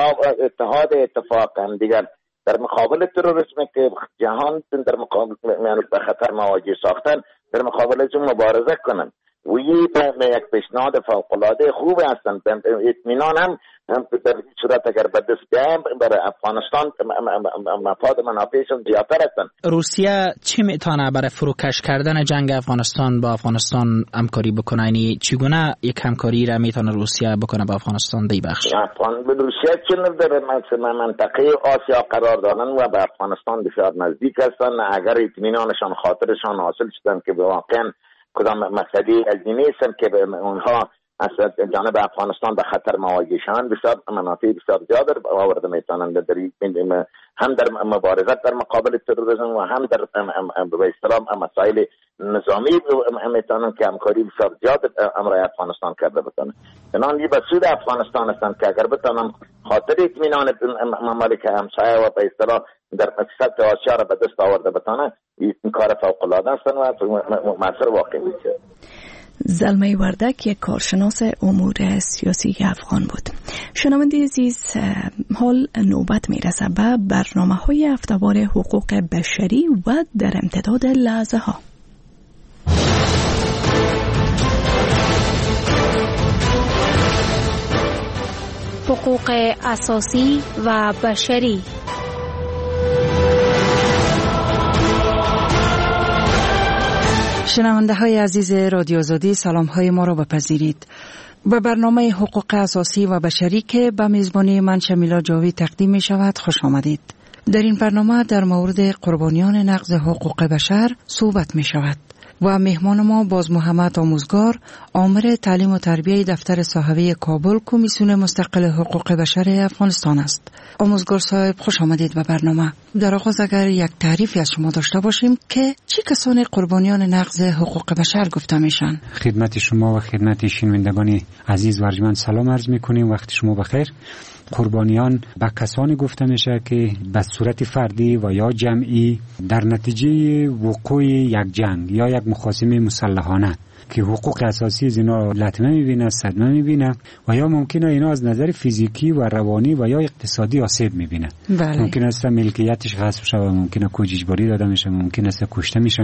اتحاد اتفاق هم دیگر در مقابل تروریسم که جهان در مقابل به خطر مواجه ساختن در مقابل از مبارزه کنن. و یک پیشنهاد فوق‌العاده خوب هستند. اطمینان هم در صورت اگر به دست بیایم برای افغانستان مفاد منافعشون زیادتر هستند. روسیه چی میتونه برای فروکش کردن جنگ افغانستان با افغانستان همکاری بکنه؟ یعنی چگونه یک همکاری را میتونه روسیه بکنه با افغانستان دی بخش؟ روسیه چون در منطقه آسیا قرار دارن و به افغانستان بسیار نزدیک هستند. اگر اطمینانشان خاطرشان حاصل شدن که به واقعا کدام مقصدی از این نیستن که اونها از جانب افغانستان به خطر مواجهشان بسیار منافع بسیار زیاد آورده میتونند هم در مبارزت در مقابل تروریسم و هم در به اصطلاح مسائل نظامی میتونند که همکاری بسیار زیاد امرای افغانستان کرده بتونه. چنانچه به سود افغانستان هستند که اگر بتونن خاطر اطمینان ممالک همسایه و به اصطلاح در سطح آسیا را به دست آورده بتونه، این کار فوق العاده است و مؤثر واقع میشه. زلمه وردک یک کارشناس امور سیاسی افغان بود. شنونده عزیز، حال نوبت میرسه به برنامه‌های هفته‌وار حقوق بشری و در امتداد لحظه ها. حقوق اساسی و بشری. شنونده های عزیز رادیو آزادی، سلام های ما را بپذیرید. به برنامه حقوق اساسی و بشری که به میزبانی من شمیلا جاوی تقدیم می شود خوش آمدید. در این برنامه در مورد قربانیان نقض حقوق بشر صحبت می شود و مهمان ما باز محمد آموزگار، آمر تعلیم و تربیه دفتر صحوی کابل، کمیسیون مستقل حقوق بشر افغانستان است. آموزگار صاحب خوش آمدید به برنامه. در آغاز اگر یک تعریفی از شما داشته باشیم که چه کسانی قربانیان نقض حقوق بشر گفته میشن؟ خدمت شما و خدمت شنوندگان عزیز و ارجمند سلام عرض میکنیم. وقت شما بخیر. قربانیان به کسانی گفته میشه که به صورت فردی و یا جمعی در نتیجه وقوع یک جنگ یا یک مخاصمه مسلحانه که حقوق اساسی از اینا لطمه میبینه، صدمه میبینه و یا ممکنه اینا از نظر فیزیکی و روانی و یا اقتصادی آسیب میبینه. ممکن است ملکیتش غصب شه و ممکنه کج اجباری داده میشه، ممکن است کشته میشن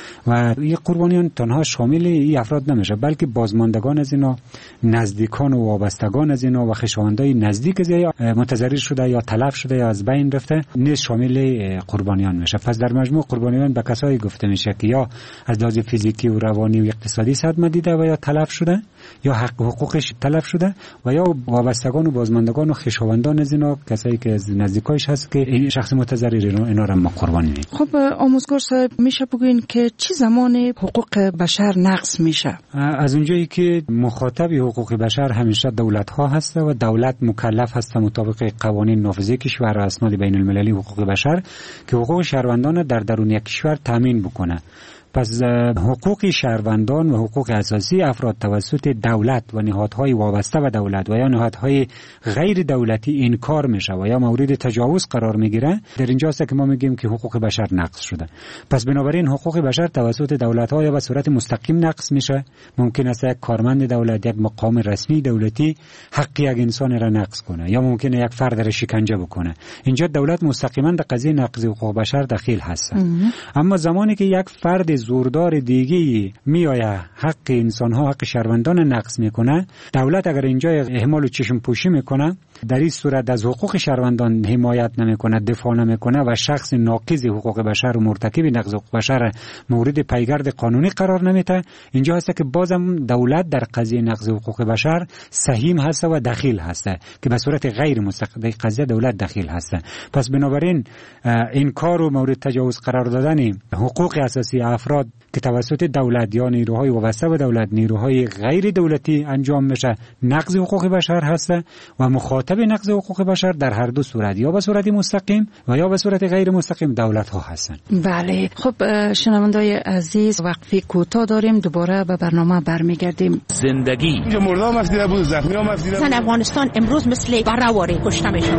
و این قربانیان تنها شامل این افراد نمیشه، بلکه بازماندگان از اینا، نزدیکان و وابستگان از اینا و خویشاوندای نزدیک از یا متضرر شده یا تلف شده یا از بین رفته نیز شامل قربانیان میشه. پس در مجموع قربانیان به کسایی گفته میشه که یا از لحاظ فیزیکی و روانی و اقتصادی صدمه دیده و یا تلف شده یا حقوقش تلف شده و یا وابستگان و بازماندگان و خویشاوندان از اینا، کسایی که از نزدیکایش هست که این شخص متضرر اینا را ما قربانی می‌کنیم. خب آموزگار صاحب، میشه بگوین که چه زمان حقوق بشر نقض میشه؟ از اونجایی که مخاطب حقوق بشر همیشه دولت ها هست و دولت مکلف هست مطابق قوانین نافذه کشور و اسناد بین المللی حقوق بشر که حقوق شهروندان در درون یک کشور تامین بکنه. پس حقوق شهروندان و حقوق اساسی افراد توسط دولت و نهادهای وابسته به دولت و یا نهادهای غیر دولتی انکار میشه و یا مورد تجاوز قرار میگیره، در اینجاست که ما میگیم که حقوق بشر نقض شده. پس بنابراین حقوق بشر توسط دولت‌ها یا به صورت مستقیم نقض میشه. ممکن است یک کارمند دولت، یک مقام رسمی دولتی حق یک انسان را نقض کنه یا ممکنه یک فرد را شکنجه بکنه. اینجا دولت مستقیما در قضیه نقض حقوق بشر دخیل هست. اما زمانی که یک فرد زوردار دیگه میآید حق انسان‌ها، حق شهروندان نقض میکنه، دولت اگر اینجا اهمال و چشم پوشی میکنه، در این صورت از حقوق شهروندان حمایت نمیکنه، دفاع نمیکنه و شخص ناقض حقوق بشر و مرتکب نقض حقوق بشر مورد پیگرد قانونی قرار نمیده، اینجا هست که بازم دولت در قضیه نقض حقوق بشر سهیم هست و دخیل هست که به صورت غیر مستقیم قضیه دولت دخیل هست. پس بنابراین این کار و مورد تجاوز قرار دادن حقوق اساسی افراد که توسط دولت یا نیروهای وابسته به دولت، نیروهای غیر دولتی انجام میشه، نقض حقوق بشر هست و مخاطب نقض حقوق بشر در هر دو صورت، یا به صورت مستقیم و یا به صورت غیر مستقیم، دولت ها هستند. بله. خب شنوندای عزیز، وقفه کوتاه داریم، دوباره به برنامه برمیگردیم. زندگی اینجا مردم مفیده بود، زخمی ها مفیده بود. افغانستان امروز مثل برهواری کشته میشه.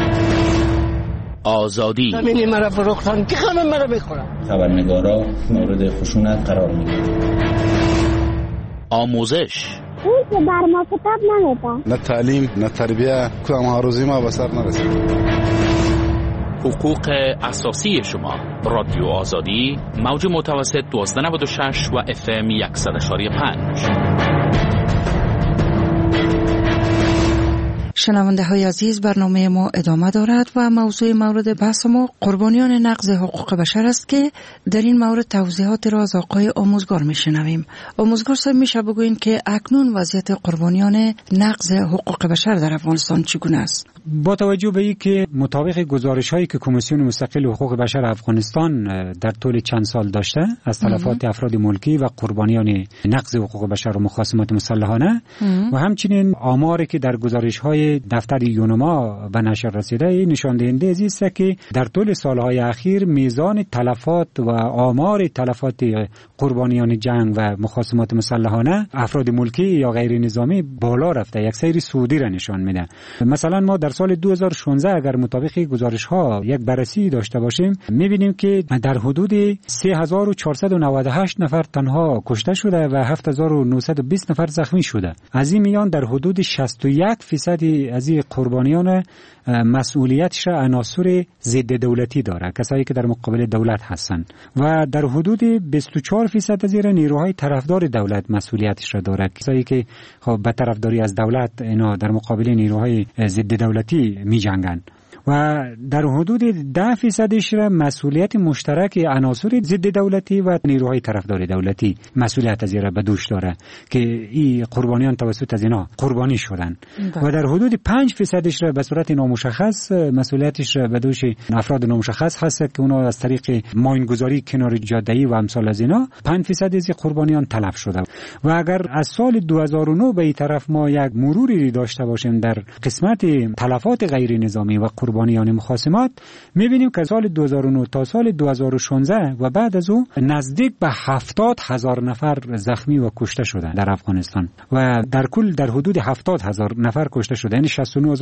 آزادی زمین مرا فروختن، که همه مرا بخورن. خبرنگارا مورد خشونت قرار میگیرن. آموزش اون که بر ما کتاب نمیده، نه تعلیم نه تربیه، کدام هاروزی ما به سر نرسید. حقوق اساسی شما. رادیو آزادی، موج متوسط 1296 و FM 100.5. شنونده های عزیز، برنامه ما ادامه دارد و موضوع مورد بحث ما قربانیان نقض حقوق بشر است که در این مورد توضیحات را از آقای آموزگار میشنویم. آموزگار صاحب، میشه بگوین که اکنون وضعیت قربانیان نقض حقوق بشر در افغانستان چگونه است؟ با توجه به اینکه مطابق گزارش‌هایی که کمیسیون مستقل حقوق بشر افغانستان در طول چند سال داشته از تلفات افراد ملکی و قربانیان نقض حقوق بشر و مخاصمات مسلحانه و همچنین آماری که در گزارش‌های دفتر یونما به نشر رسیده نشان دهنده است که در طول سالهای اخیر میزان تلفات و آمار تلفات قربانیان جنگ و مخاصمات مسلحانه افراد ملکی یا غیر نظامی بالا رفته، یک سیر صعودی را نشان میده. مثلا ما در سال 2016 اگر مطابق گزارش ها یک بررسی داشته باشیم میبینیم که در حدود 3498 نفر تنها کشته شده و 7920 نفر زخمی شده. از این میان در حدود 61% از این قربانیان مسئولیتش عناصر ضد دولتی داره، کسایی که در مقابل دولت هستن، و در حدود 24% از نیروهای طرفدار دولت مسئولیتش را داره، کسایی که خب به طرفداری از دولت اینا در مقابل نیروهای ضد دولتی می جنگن. و در حدود 10% را مسئولیت مشترک عناصر ضد دولتی و نیروهای طرفدار دولتی مسئولیت از را به دوش داره که این قربانیان توسط از اینا قربانی شدن. و در حدود 5% را به صورت نامشخص مسئولیتش به دوش افراد نامشخص هست که اونا از طریق ماینگذاری کنار جاده‌ای و امثال از اینا 5% از قربانیان تلف شده. و اگر از سال 2009 به این طرف ما یک مروری داشته باشیم در قسمت تلفات غیر نظامی و قربانیان مخاصمات، می‌بینیم که سال 2009 تا سال 2016 و بعد از او نزدیک به 70,000 نفر زخمی و کشته شده در افغانستان و در کل در حدود 70,000 نفر کشته شده، یعنی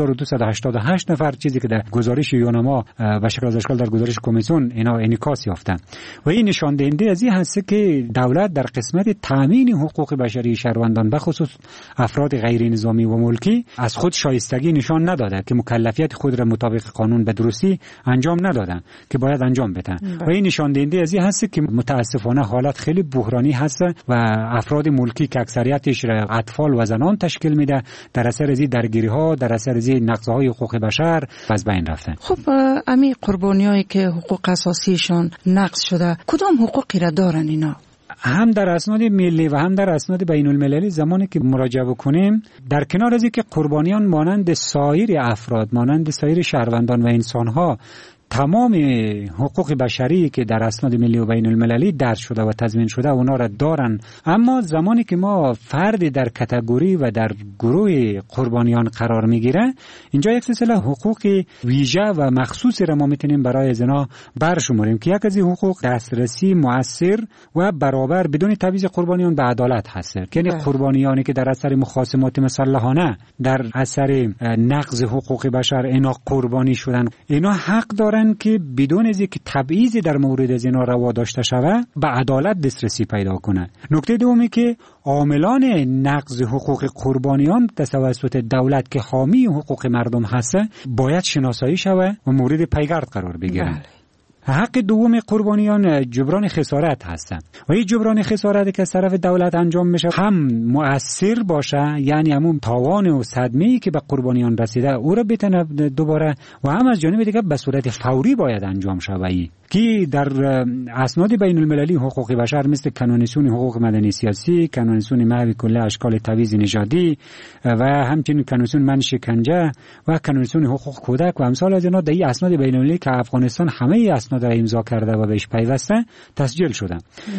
69,288 نفر، چیزی که در گزارش یونما و شکل از اشکال در گزارش کمیسیون اینا انعکاس یافته. و این نشان دهنده از این هست که دولت در قسمت تامین حقوق بشری شهروندان به خصوص افراد غیر نظامی و ملکی از خود شایستگی نشان نداده که مکلفیت خود را مطابق قانون به درستی انجام ندادن که باید انجام بدن. و این نشان دهنده از این هست که متاسفانه حالت خیلی بحرانی هست و افراد ملکی که اکثریتش را اطفال و زنان تشکیل میده در اثر از درگیری ها، در اثر از نقض‌های حقوق بشر از بین رفته. خب امی قربانیایی که حقوق اساسیشان نقض شده کدام حقوقی را دارن اینا؟ هم در اسناد ملی و هم در اسناد بین المللی زمانی که مراجعه بکنیم، در کنار از اینکه قربانیان مانند سایر افراد، مانند سایر شهروندان و انسانها تمام حقوق بشری که در اسناد ملی و بین المللی درج شده و تضمین شده اونا را دارن، اما زمانی که ما فرد در کاتگوری و در گروه قربانیان قرار میگیره، اینجا یک سلسله حقوق ویژه و مخصوصی را ما میتونیم برای از اینا برشماریم که یک از این حقوق دسترسی مؤثر و برابر بدون تبعیض قربانیان به عدالت هست. یعنی قربانیانی که در اثر مخاصمات مسلحانه در اثر نقض حقوق بشر اینا قربانی شدن، اینا حق دارن که بدون از اینکه تبعیضی در مورد از اینا روا داشته شود به عدالت دسترسی پیدا کنه. نکته دومی که عاملان نقض حقوق قربانیان توسط دولت که حامی حقوق مردم هست باید شناسایی شود و مورد پیگرد قرار بگیرند. حق دوم قربانیان جبران خسارت هستند و این جبران خسارت که از طرف دولت انجام میشه هم مؤثر باشه، یعنی همون تاوان و صدمه‌ای که به قربانیان رسیده او را بتونه دوباره، و هم از جانب دیگه به صورت فوری باید انجام شود که در اسناد بین المللی حقوق بشر مثل کنونسیون حقوق مدنی سیاسی، کنونسیون محو کل اشکال تبعیض نژادی و همچنین کنونسیون من شکنجه و کنونسیون حقوق کودک و امثال از اینا در این اسناد بین المللی که افغانستان همه اسناد را امضا کرده و بهش پیوسته تسجیل شده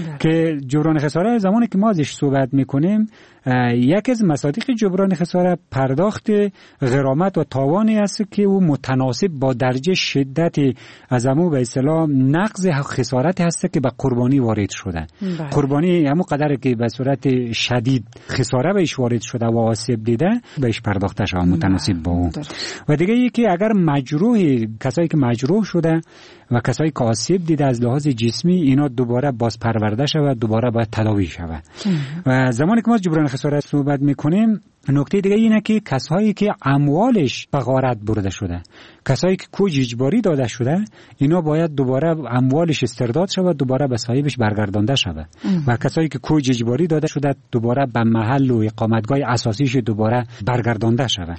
که جبران خسارت زمانی که ما ازش صحبت میکنیم، یک از مصادیق جبران خسارت پرداخت غرامت و تاوانی است که او متناسب با درجه شدت از همون به اصطلاح نقض خسارت هست که به قربانی وارد شده. قربانی همون قدر که به صورت شدید خسارت بهش وارد شده و آسیب دیده بهش پرداخته شده متناسب با اون. و دیگه یکی اگر مجروح، کسایی که مجروح شده و کسایی که آسیب دیده از لحاظ جسمی، اینا دوباره باز پرورده شود، دوباره باید تداوی شود. و زمانی که ما جبران خسارت صحبت میکنیم، نکته دیگه اینه که کسایی که اموالش به غارت برده شده، کسایی که کوج اجباری داده شده، اینا باید دوباره اموالش استرداد شود، دوباره به صاحبش برگردانده شود. و کسایی که کوج اجباری داده شده دوباره به محل و اقامتگاه اساسیش دوباره برگردانده شود.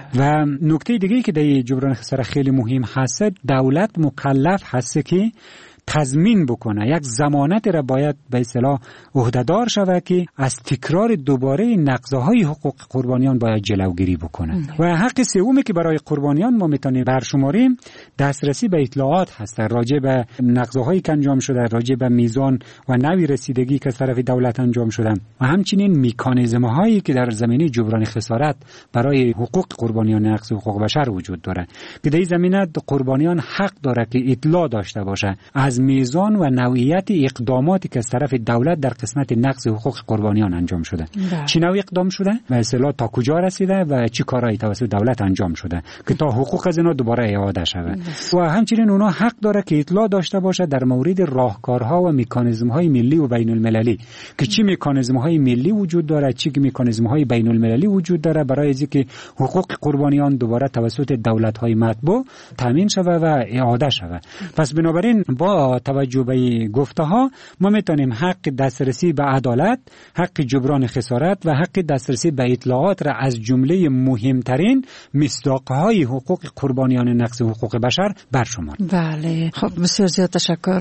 و نکته دیگه که در جبران خسارت خیلی مهم هست، دولت مکلف هست که تضمین بکنه، یک ضمانت را باید به اصطلاح عهده‌دار شود که از تکرار دوباره نقض‌های حقوق قربانیان باید جلوگیری بکنه. و حق سومی که برای قربانیان ما میتونیم برشماریم دسترسی به اطلاعات هست راجع به نقض‌هایی که انجام شده، راجع به میزان و نوع رسیدگی که از طرف دولت انجام شده و همچنین مکانیزم‌هایی که در زمینه جبران خسارت برای حقوق قربانیان نقض حقوق بشر وجود داره که در این زمینه قربانیان حق داره که اطلاع داشته باشه از میزان و نوعیت اقداماتی که از طرف دولت در قسمت نقض حقوق قربانیان انجام شده. چه نوع اقدام شده و اصطلاح تا کجا رسیده و چه کارهایی توسط دولت انجام شده که تا حقوق از اینا دوباره اعاده شود. و همچنین اونا حق داره که اطلاع داشته باشه در مورد راهکارها و مکانیزم‌های ملی و بین المللی که چه مکانیزم‌های ملی وجود داره، چه مکانیزم‌های بین المللی وجود داره برای اینکه حقوق قربانیان دوباره توسط دولت‌های مطبوع تامین شود و اعاده شود. پس بنابراین با توجه به گفته‌ها ما میتونیم حق دسترسی به عدالت، حق جبران خسارت و حق دسترسی به اطلاعات را از جمله مهمترین مصداق‌های حقوق قربانیان نقض حقوق بشر برشماریم. بله، خب بسیار زیاد تشکر.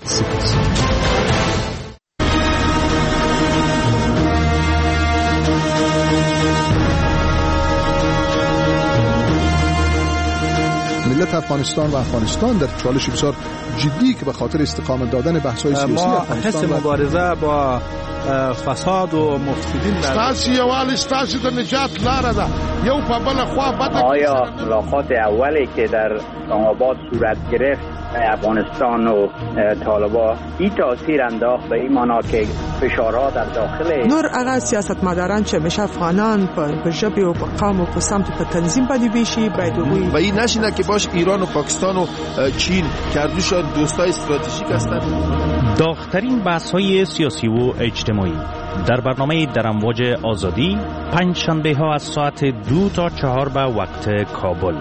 ملت افغانستان و افغانستان در چالش بسیار جدی که به خاطر استقامت دادن بحث‌های سیاسی افغانستان ما مبارزه با فساد و مفسدین ستاسو یوال ستاسو د نجات لاره ده یو په بل خوا بده. آیا ملاقات اولی که در اسلام آباد صورت گرفت افغانستان و طالبان این تاثیر انداخت به این معنا که فشارها در داخل نور هغه سیاستمداران چې همیشه افغانان په ژبې او په قوم او په سمت په تنظیم باندې ویشي باید وګوري و این نشینه که باش ایران و پاکستان و چین که دوشان دوستای استراتژیک هستند. داغ‌ترین بحث‌های سیاسی و اجتماعی در برنامه در امواج آزادی پنج شنبه ها از ساعت 2 تا 4 به وقت کابل.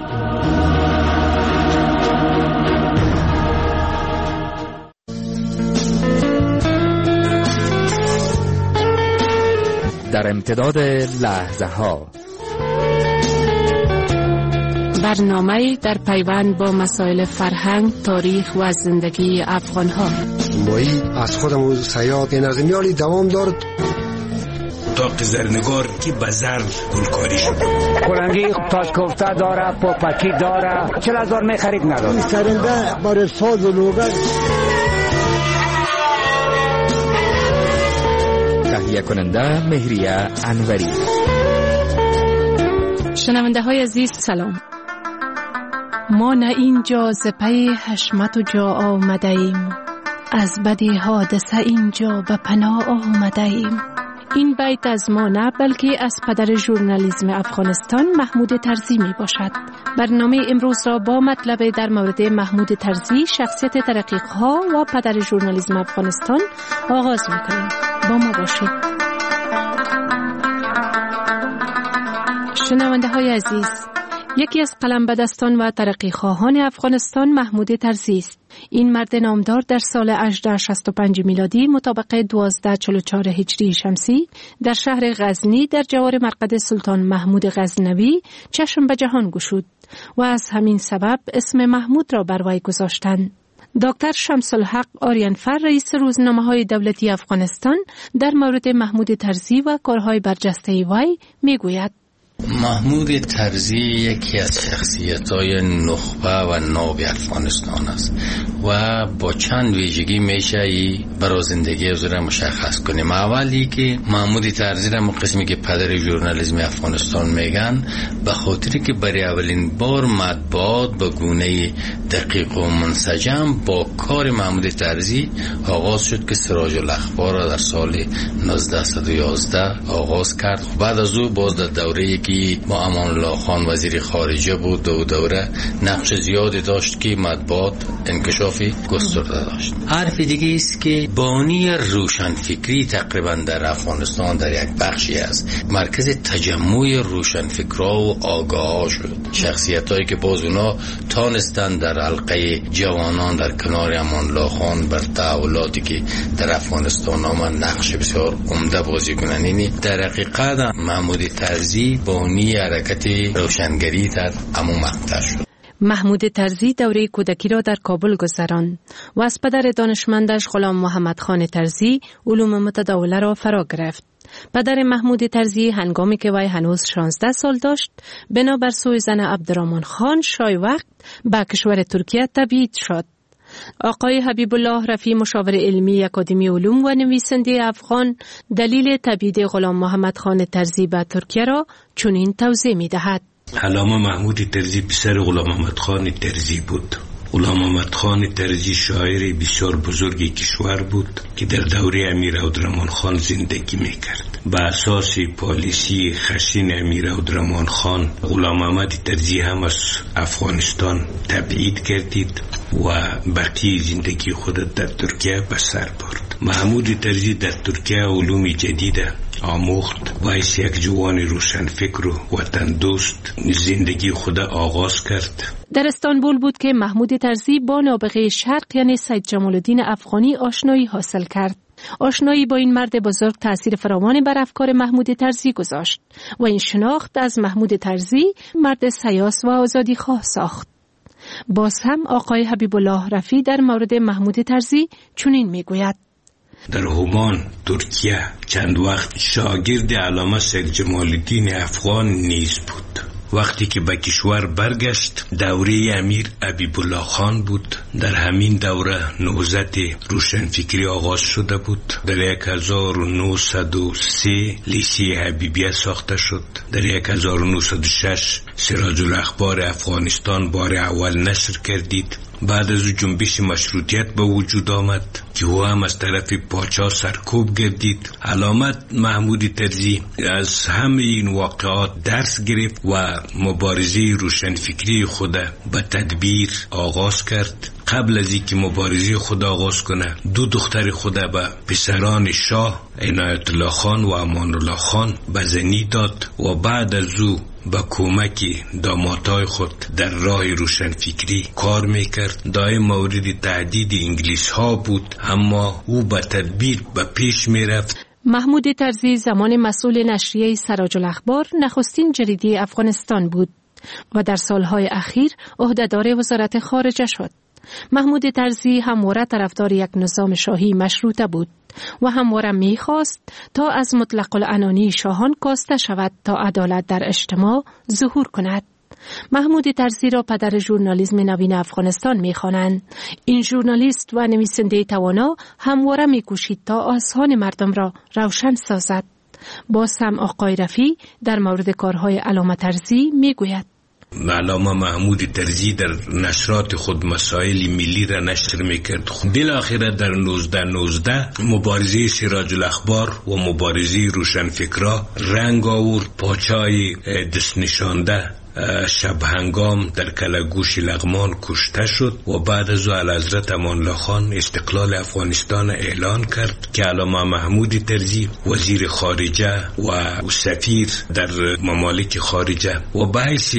در امتداد لحظه ها برنامه در پیوند با مسائل فرهنگ، تاریخ و زندگی افغان ها. مایی از خودمون سیاق نظمیالی دوام دارد تا زرنگار که بزر گلکاری شد. کلنگی تاج کوفته داره، پاپکی داره، 40,000 می خرید نداره. سرنده برای ساز و لوگر. تهیه کننده مهریه انوری. شنونده های عزیز سلام. ما نه اینجا ز پی حشمت و جا آمده ایم، از بدی حادثه اینجا به پناه آمده ایم. این بیت از ما نه بلکه از پدر ژورنالیسم افغانستان محمود طرزی می باشد. برنامه امروز را با مطلب در مورد محمود طرزی، شخصیت تحقیق‌ها و پدر ژورنالیسم افغانستان آغاز می کنیم. با ما باشید. شنونده های عزیز، یکی از قلمبدستان و ترقیخواهان افغانستان محمود طرزی است. این مرد نامدار در سال 1865 میلادی مطابق 1244 هجری شمسی در شهر غزنی در جوار مرقد سلطان محمود غزنوی چشم به جهان گشود و از همین سبب اسم محمود را بر وی گذاشتند. دکتر شمس الحق آریانفر رئیس روزنامه‌های دولتی افغانستان در مورد محمود طرزی و کارهای برجسته وی میگوید: محمود طرزی یکی از شخصیت‌های نخبه و ناب افغانستان است و با چند ویژگی میشه ای برای زندگی او را مشخص کنیم. اولی که محمود طرزی را قسمی که پدر ژورنالیسم افغانستان میگن، به خاطری که برای اولین بار مطبوعات به گونه دقیق و منسجم با کار محمود طرزی آغاز شد که سراج الاخبار را در سال 1911 آغاز کرد. بعد از او باز در دوره‌ای که با امان الله خان وزیر خارجه بود و دوره نقش زیادی داشت که مطبوعات انکشافی گسترده داشت. حرف دیگه است که بانی روشنفکری تقریبا در افغانستان در یک بخشی است مرکز تجمع روشنفکرها و آگاها شد. شخصیتایی که باز اونا تانستن در حلقه جوانان در کنار امان الله خان بر تحولاتی که در افغانستان آمد نقش بسیار عمده بازی کنن. اینی در حقیقت محمود طرزی بانی حرکت روشنگری در عموم مقطع شد. محمود ترزی دوره کودکی را در کابل گذراند و از پدر دانشمندش غلام محمد خان ترزی علوم متداوله را فرا گرفت. پدر محمود ترزی هنگامی که وی هنوز 16 سال داشت، بنابر سوی زن عبدالرحمن خان شای وقت به کشور ترکیه تبعید شد. آقای حبیب الله رفیع، مشاور علمی اکادمی علوم و نویسنده افغان، دلیل تبعید غلام محمد خان ترزی به ترکیه را چنین توضیح می دهد. علامه محمود ترزی پسر غلام محمد خان ترزی بود. غلام محمد خان ترزی شاعر بسیار بزرگی کشور بود که در دوره امیر عبدالرحمن خان زندگی میکرد. به اساس پالیسی خشن امیر عبدالرحمن خان، غلام محمد ترزی هم از افغانستان تبعید کردید و بقیه زندگی خود در ترکیه به سر برد. محمود ترزی در ترکیه علوم جدید آموخت و از یک جوان روشن فکر و وطن دوست زندگی خود آغاز کرد. در استانبول بود که محمود ترزی با نابغه شرق یعنی سید جمال الدین افغانی آشنایی حاصل کرد. آشنایی با این مرد بزرگ تأثیر فراوانی بر افکار محمود ترزی گذاشت و این شناخت از محمود ترزی مرد سیاس و آزادیخواه ساخت. باز هم آقای حبیب الله رفیع در مورد محمود ترزی چنین میگوید: در همان ترکیه چند وقت شاگرد علامه سید جمال الدین افغان نیز بود. وقتی که به کشور برگشت دوره امیر حبیب الله خان بود. در همین دوره نهضت روشنفکری آغاز شده بود. در 1903 لیسه حبیبیه ساخته شد. در 1906 سراج الاخبار افغانستان بار اول نشر کردید. بعد از جنبش مشروطیت به وجود آمد که او هم از طرف پاچا سرکوب گردید. علامت محمود ترزی از همه این واقعات درس گرفت و مبارزه روشنفکری خود به تدبیر آغاز کرد. قبل از اینکه مبارزه خود آغاز کنه، دو دختر خود به پسران شاه عنایت الله خان و امان الله خان بزنی داد و بعد از او با کمک دامادای خود در راه روشنفکری کار میکرد. دائم مورد تهدید انگلیس ها بود، اما او با تدبیر به پیش میرفت. محمود ترزی زمان مسئول نشریه سراج الاخبار نخستین جریده افغانستان بود و در سالهای اخیر عهدهدار وزارت خارجه شد. محمود ترزی همواره طرفدار یک نظام شاهی مشروطه بود و همواره می‌خواست تا از مطلق العنانی شاهان کاسته شود تا عدالت در اجتماع ظهور کند. محمود ترزی را پدر ژورنالیسم نوین افغانستان می‌خوانند. این ژورنالیست و نویسنده توانا همواره می‌کوشید تا اذهان مردم را روشن سازد. باز هم آقای رفیع در مورد کارهای علامه ترزی می‌گوید: علامه محمود ترزی در نشرات خود مسائل ملی را نشر میکرد. بالاخره در 1919 مبارزه سراج الاخبار و مبارزه روشنفکرا رنگ آورد. پاچای دست نشانده شب هنگام در کلگوش لغمان کشته شد و بعد از او اعلیحضرت امان الله خان استقلال افغانستان اعلان کرد که علامه محمود ترزی وزیر خارجه و سفیر در ممالک خارجه و بحث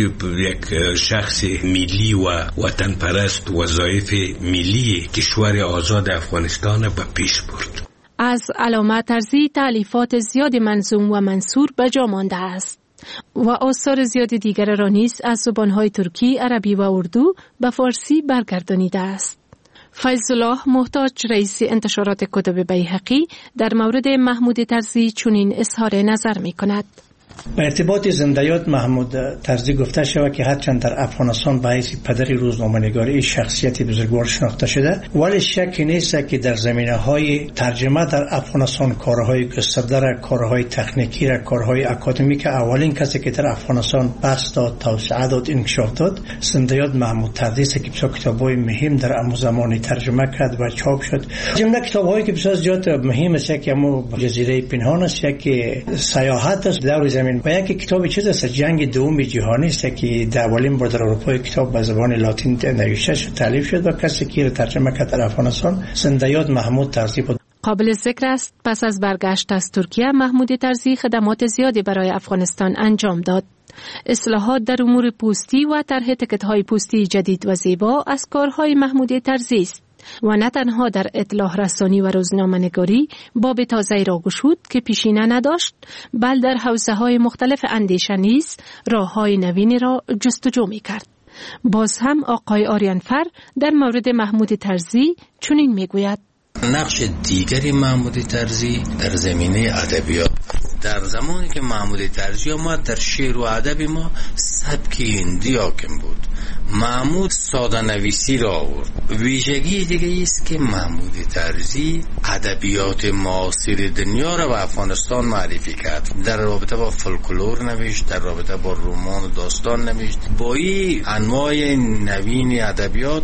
یک شخص ملی و وطن پرست وظایف ملی کشور آزاد افغانستان به پیش برد. از علامه ترزی تألیفات زیاد منظوم و منثور به جا مانده است و آثار زیاد دیگر را نیز از زبانهای ترکی، عربی و اردو به فارسی برگردانیده است. فیض الله محتاج، رئیس انتشارات کتب بیهقی، در مورد محمود ترزی چنین اظهار نظر می کند: به ارتباط زندیات محمود ترزی گفته شود که هرچند در افغانستان به حیث پدر روزنامه‌نگاری شخصیتی بزرگوار شناخته شده، ولی شکی نیست که در زمینه‌های ترجمه در افغانستان کارهای گسترده، کارهای تکنیکی را، کارهای اکادمیک، اولین کسی که در افغانستان بحث داد، توسعه داد، انکشاف داد، زندیات محمود ترزی است که بسیار کتاب‌های مهم در آن زمانی ترجمه کرد و چاپ شد. جمله کتاب‌هایی که بسیار زیاد مهم است که همون جزیره پنهان است، که سیاحت است دور زمین، و یک کتاب چیز است جنگ دوم جهانی است که در اولین بار در اروپا کتاب به زبان لاتین نوشته شد، تالیف شد و کسی که ترجمه کرد در افغانستان زندیات محمود ترزی بود. قابل ذکر است پس از برگشت از ترکیه محمود ترزی خدمات زیادی برای افغانستان انجام داد. اصلاحات در امور پوستی و طرح تکت‌های پوستی جدید و زیبا از کارهای محمود ترزی است و نه تنها در اطلاع رسانی و روزنامه‌نگاری باب تازه‌ای را گشود که پیشینه نداشت، بل در حوزه‌های مختلف اندیشه نیز راه‌های نوینی را جستجو می‌کرد. باز هم آقای آریانفر در مورد محمود طرزی چنین میگوید: نقش دیگری محمود طرزی در زمینه ادبیات. در زمانی که محمود طرزی آمد در شعر و ادب ما سبک هندی حاکم بود. محمود ساده نویسی را آورد. ویژگی دیگه است که محمود طرزی ادبیات معاصر دنیا را به افغانستان معرفی کرد. در رابطه با فولکلور نوشت، در رابطه با رمان و داستان نوشت. با این انواع نوین ادبیات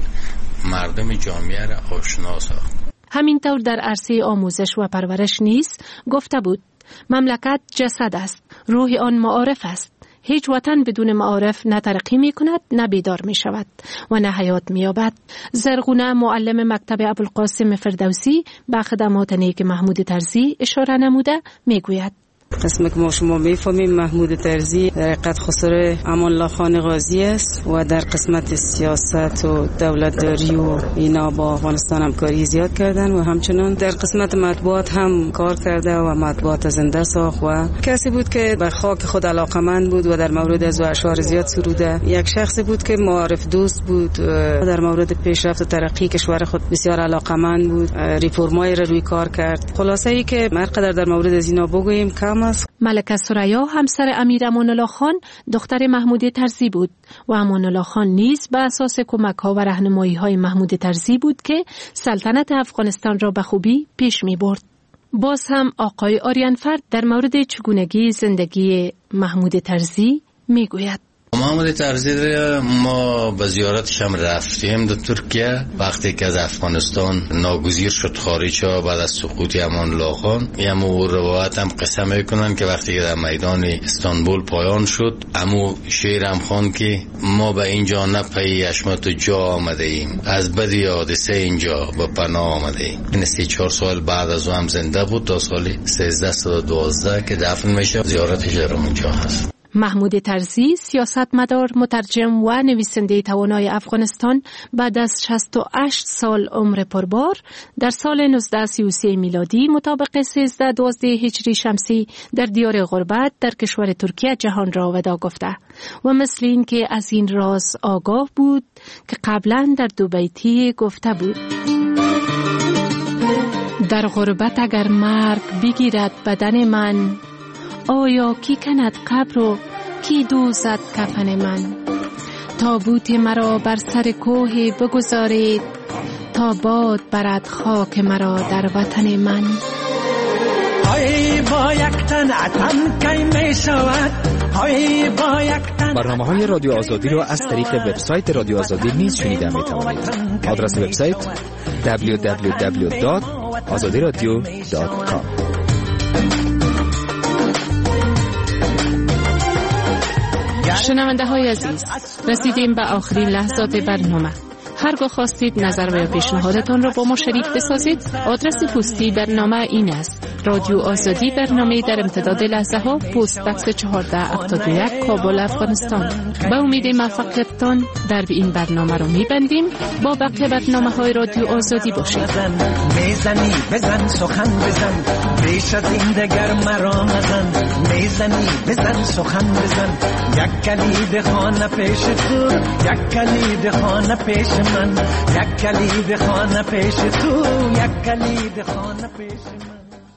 مردم جامعه را آشنا ساخت. همینطور در عرصه آموزش و پرورش نیز گفته بود: مملکت جسد است، روح آن معارف است. هیچ وطن بدون معارف نه ترقی می کند، نه بیدار می شود و نه حیات می یابد. زرغونه معلم مکتب ابوالقاسم فردوسی به خدمات نیک محمود طرزی اشاره نموده می گوید: قسم که ما شما میفهمیم محمود طرزی در حقیقت خسر امان الله خان غازی است و در قسمت سیاست و دولتداری و اینا با افغانستان همکاری زیاد کردن و همچنان در قسمت مطبوعات هم کار کرده و مطبوعات زنده ساخت و کسی بود که به خاک خود علاقمند بود و در مورد از اشعار زیاد سروده. یک شخصی بود که معارف دوست بود، در مورد پیشرفت و ترقی کشور خود بسیار علاقمند بود، ریفرمای را روی کار کرد. خلاصه ای که مرقدر در مورد از اینا بگوییم کم. ملکه ثریا همسر امیر امان الله خان دختر محمود طرزی بود و امان الله خان نیز به اساس کمک‌ها و راهنمایی‌های محمود طرزی بود که سلطنت افغانستان را به خوبی پیش می‌برد. باز هم آقای آریانفر در مورد چگونگی زندگی محمود طرزی می‌گوید: محمود طرزی ما به زیارتش هم رفتیم در ترکیه. وقتی که از افغانستان ناگزیر شد خارج شد بعد از سقوط امان الله خان، امو روایت هم قصه میکنن که وقتی که در میدان استانبول پایان شد، امو شعر هم خوان که ما به اینجا نه پی اشمت جا آمده ایم، از بدی حادثه اینجا به پناه آمده ایم. این 3-4 سال بعد از او هم زنده بود تا سال 1312 که دفن میشه. زیارتش در اونجا هست. محمود طرزی سیاستمدار، مترجم و نویسنده توانای افغانستان بعد از 68 سال عمر پربار در سال 1933 میلادی مطابق 13/12 هجری شمسی در دیار غربت در کشور ترکیه جهان را وداع گفته و مثل این که از این راز آگاه بود که قبلا در 2 بیتی گفته بود: در غربت اگر مرگ بگیرد بدن من، آیا کی کند قبر و کی دوزد کفن من؟ تابوت مرا بر سر کوه بگذارید تا باد برد خاک مرا در وطن من. برنامه‌های رادیو آزادی را از طریق وبسایت رادیو آزادی نیز شنیده می‌توانید. آدرس وبسایت www.azadiradio.com. شنونده های عزیز، رسیدیم به آخرین لحظات برنامه. هرگاه خواستید نظر و پیشنهادتان را با ما شریک بسازید، آدرس پستی برنامه این است: رادیو آزادی، برنامه در امتداد لحظه ها، پست بکس 1471 کابل، افغانستان. به امید موفقیتتان در این برنامه رو میبندیم. با بقیه برنامه های رادیو آزادی باشید. میزنی بزن سخن بزن، بیش از این دگر مرا مزن. میزنی بزن سخن بزن، یک کلید خانه پیش تو، یک کلید خانه پیش من، یک کلید خانه پیش تو، یک کلید خانه پیش من.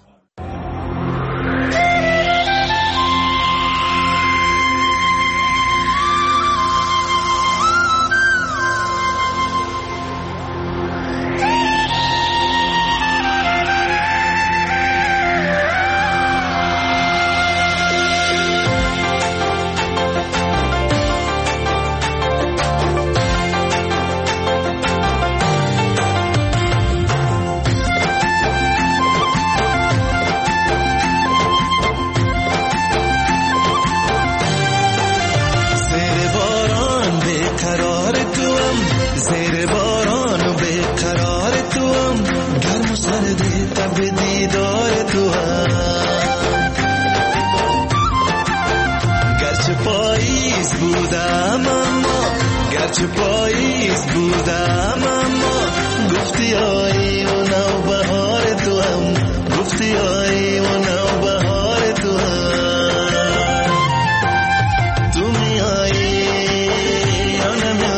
گرچه پاییز بودم اما گفتی آیی و نو بهار تو هم، گفتی آیی و نو بهار تو هم. تو می آیی یا نمی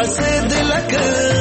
بس دلک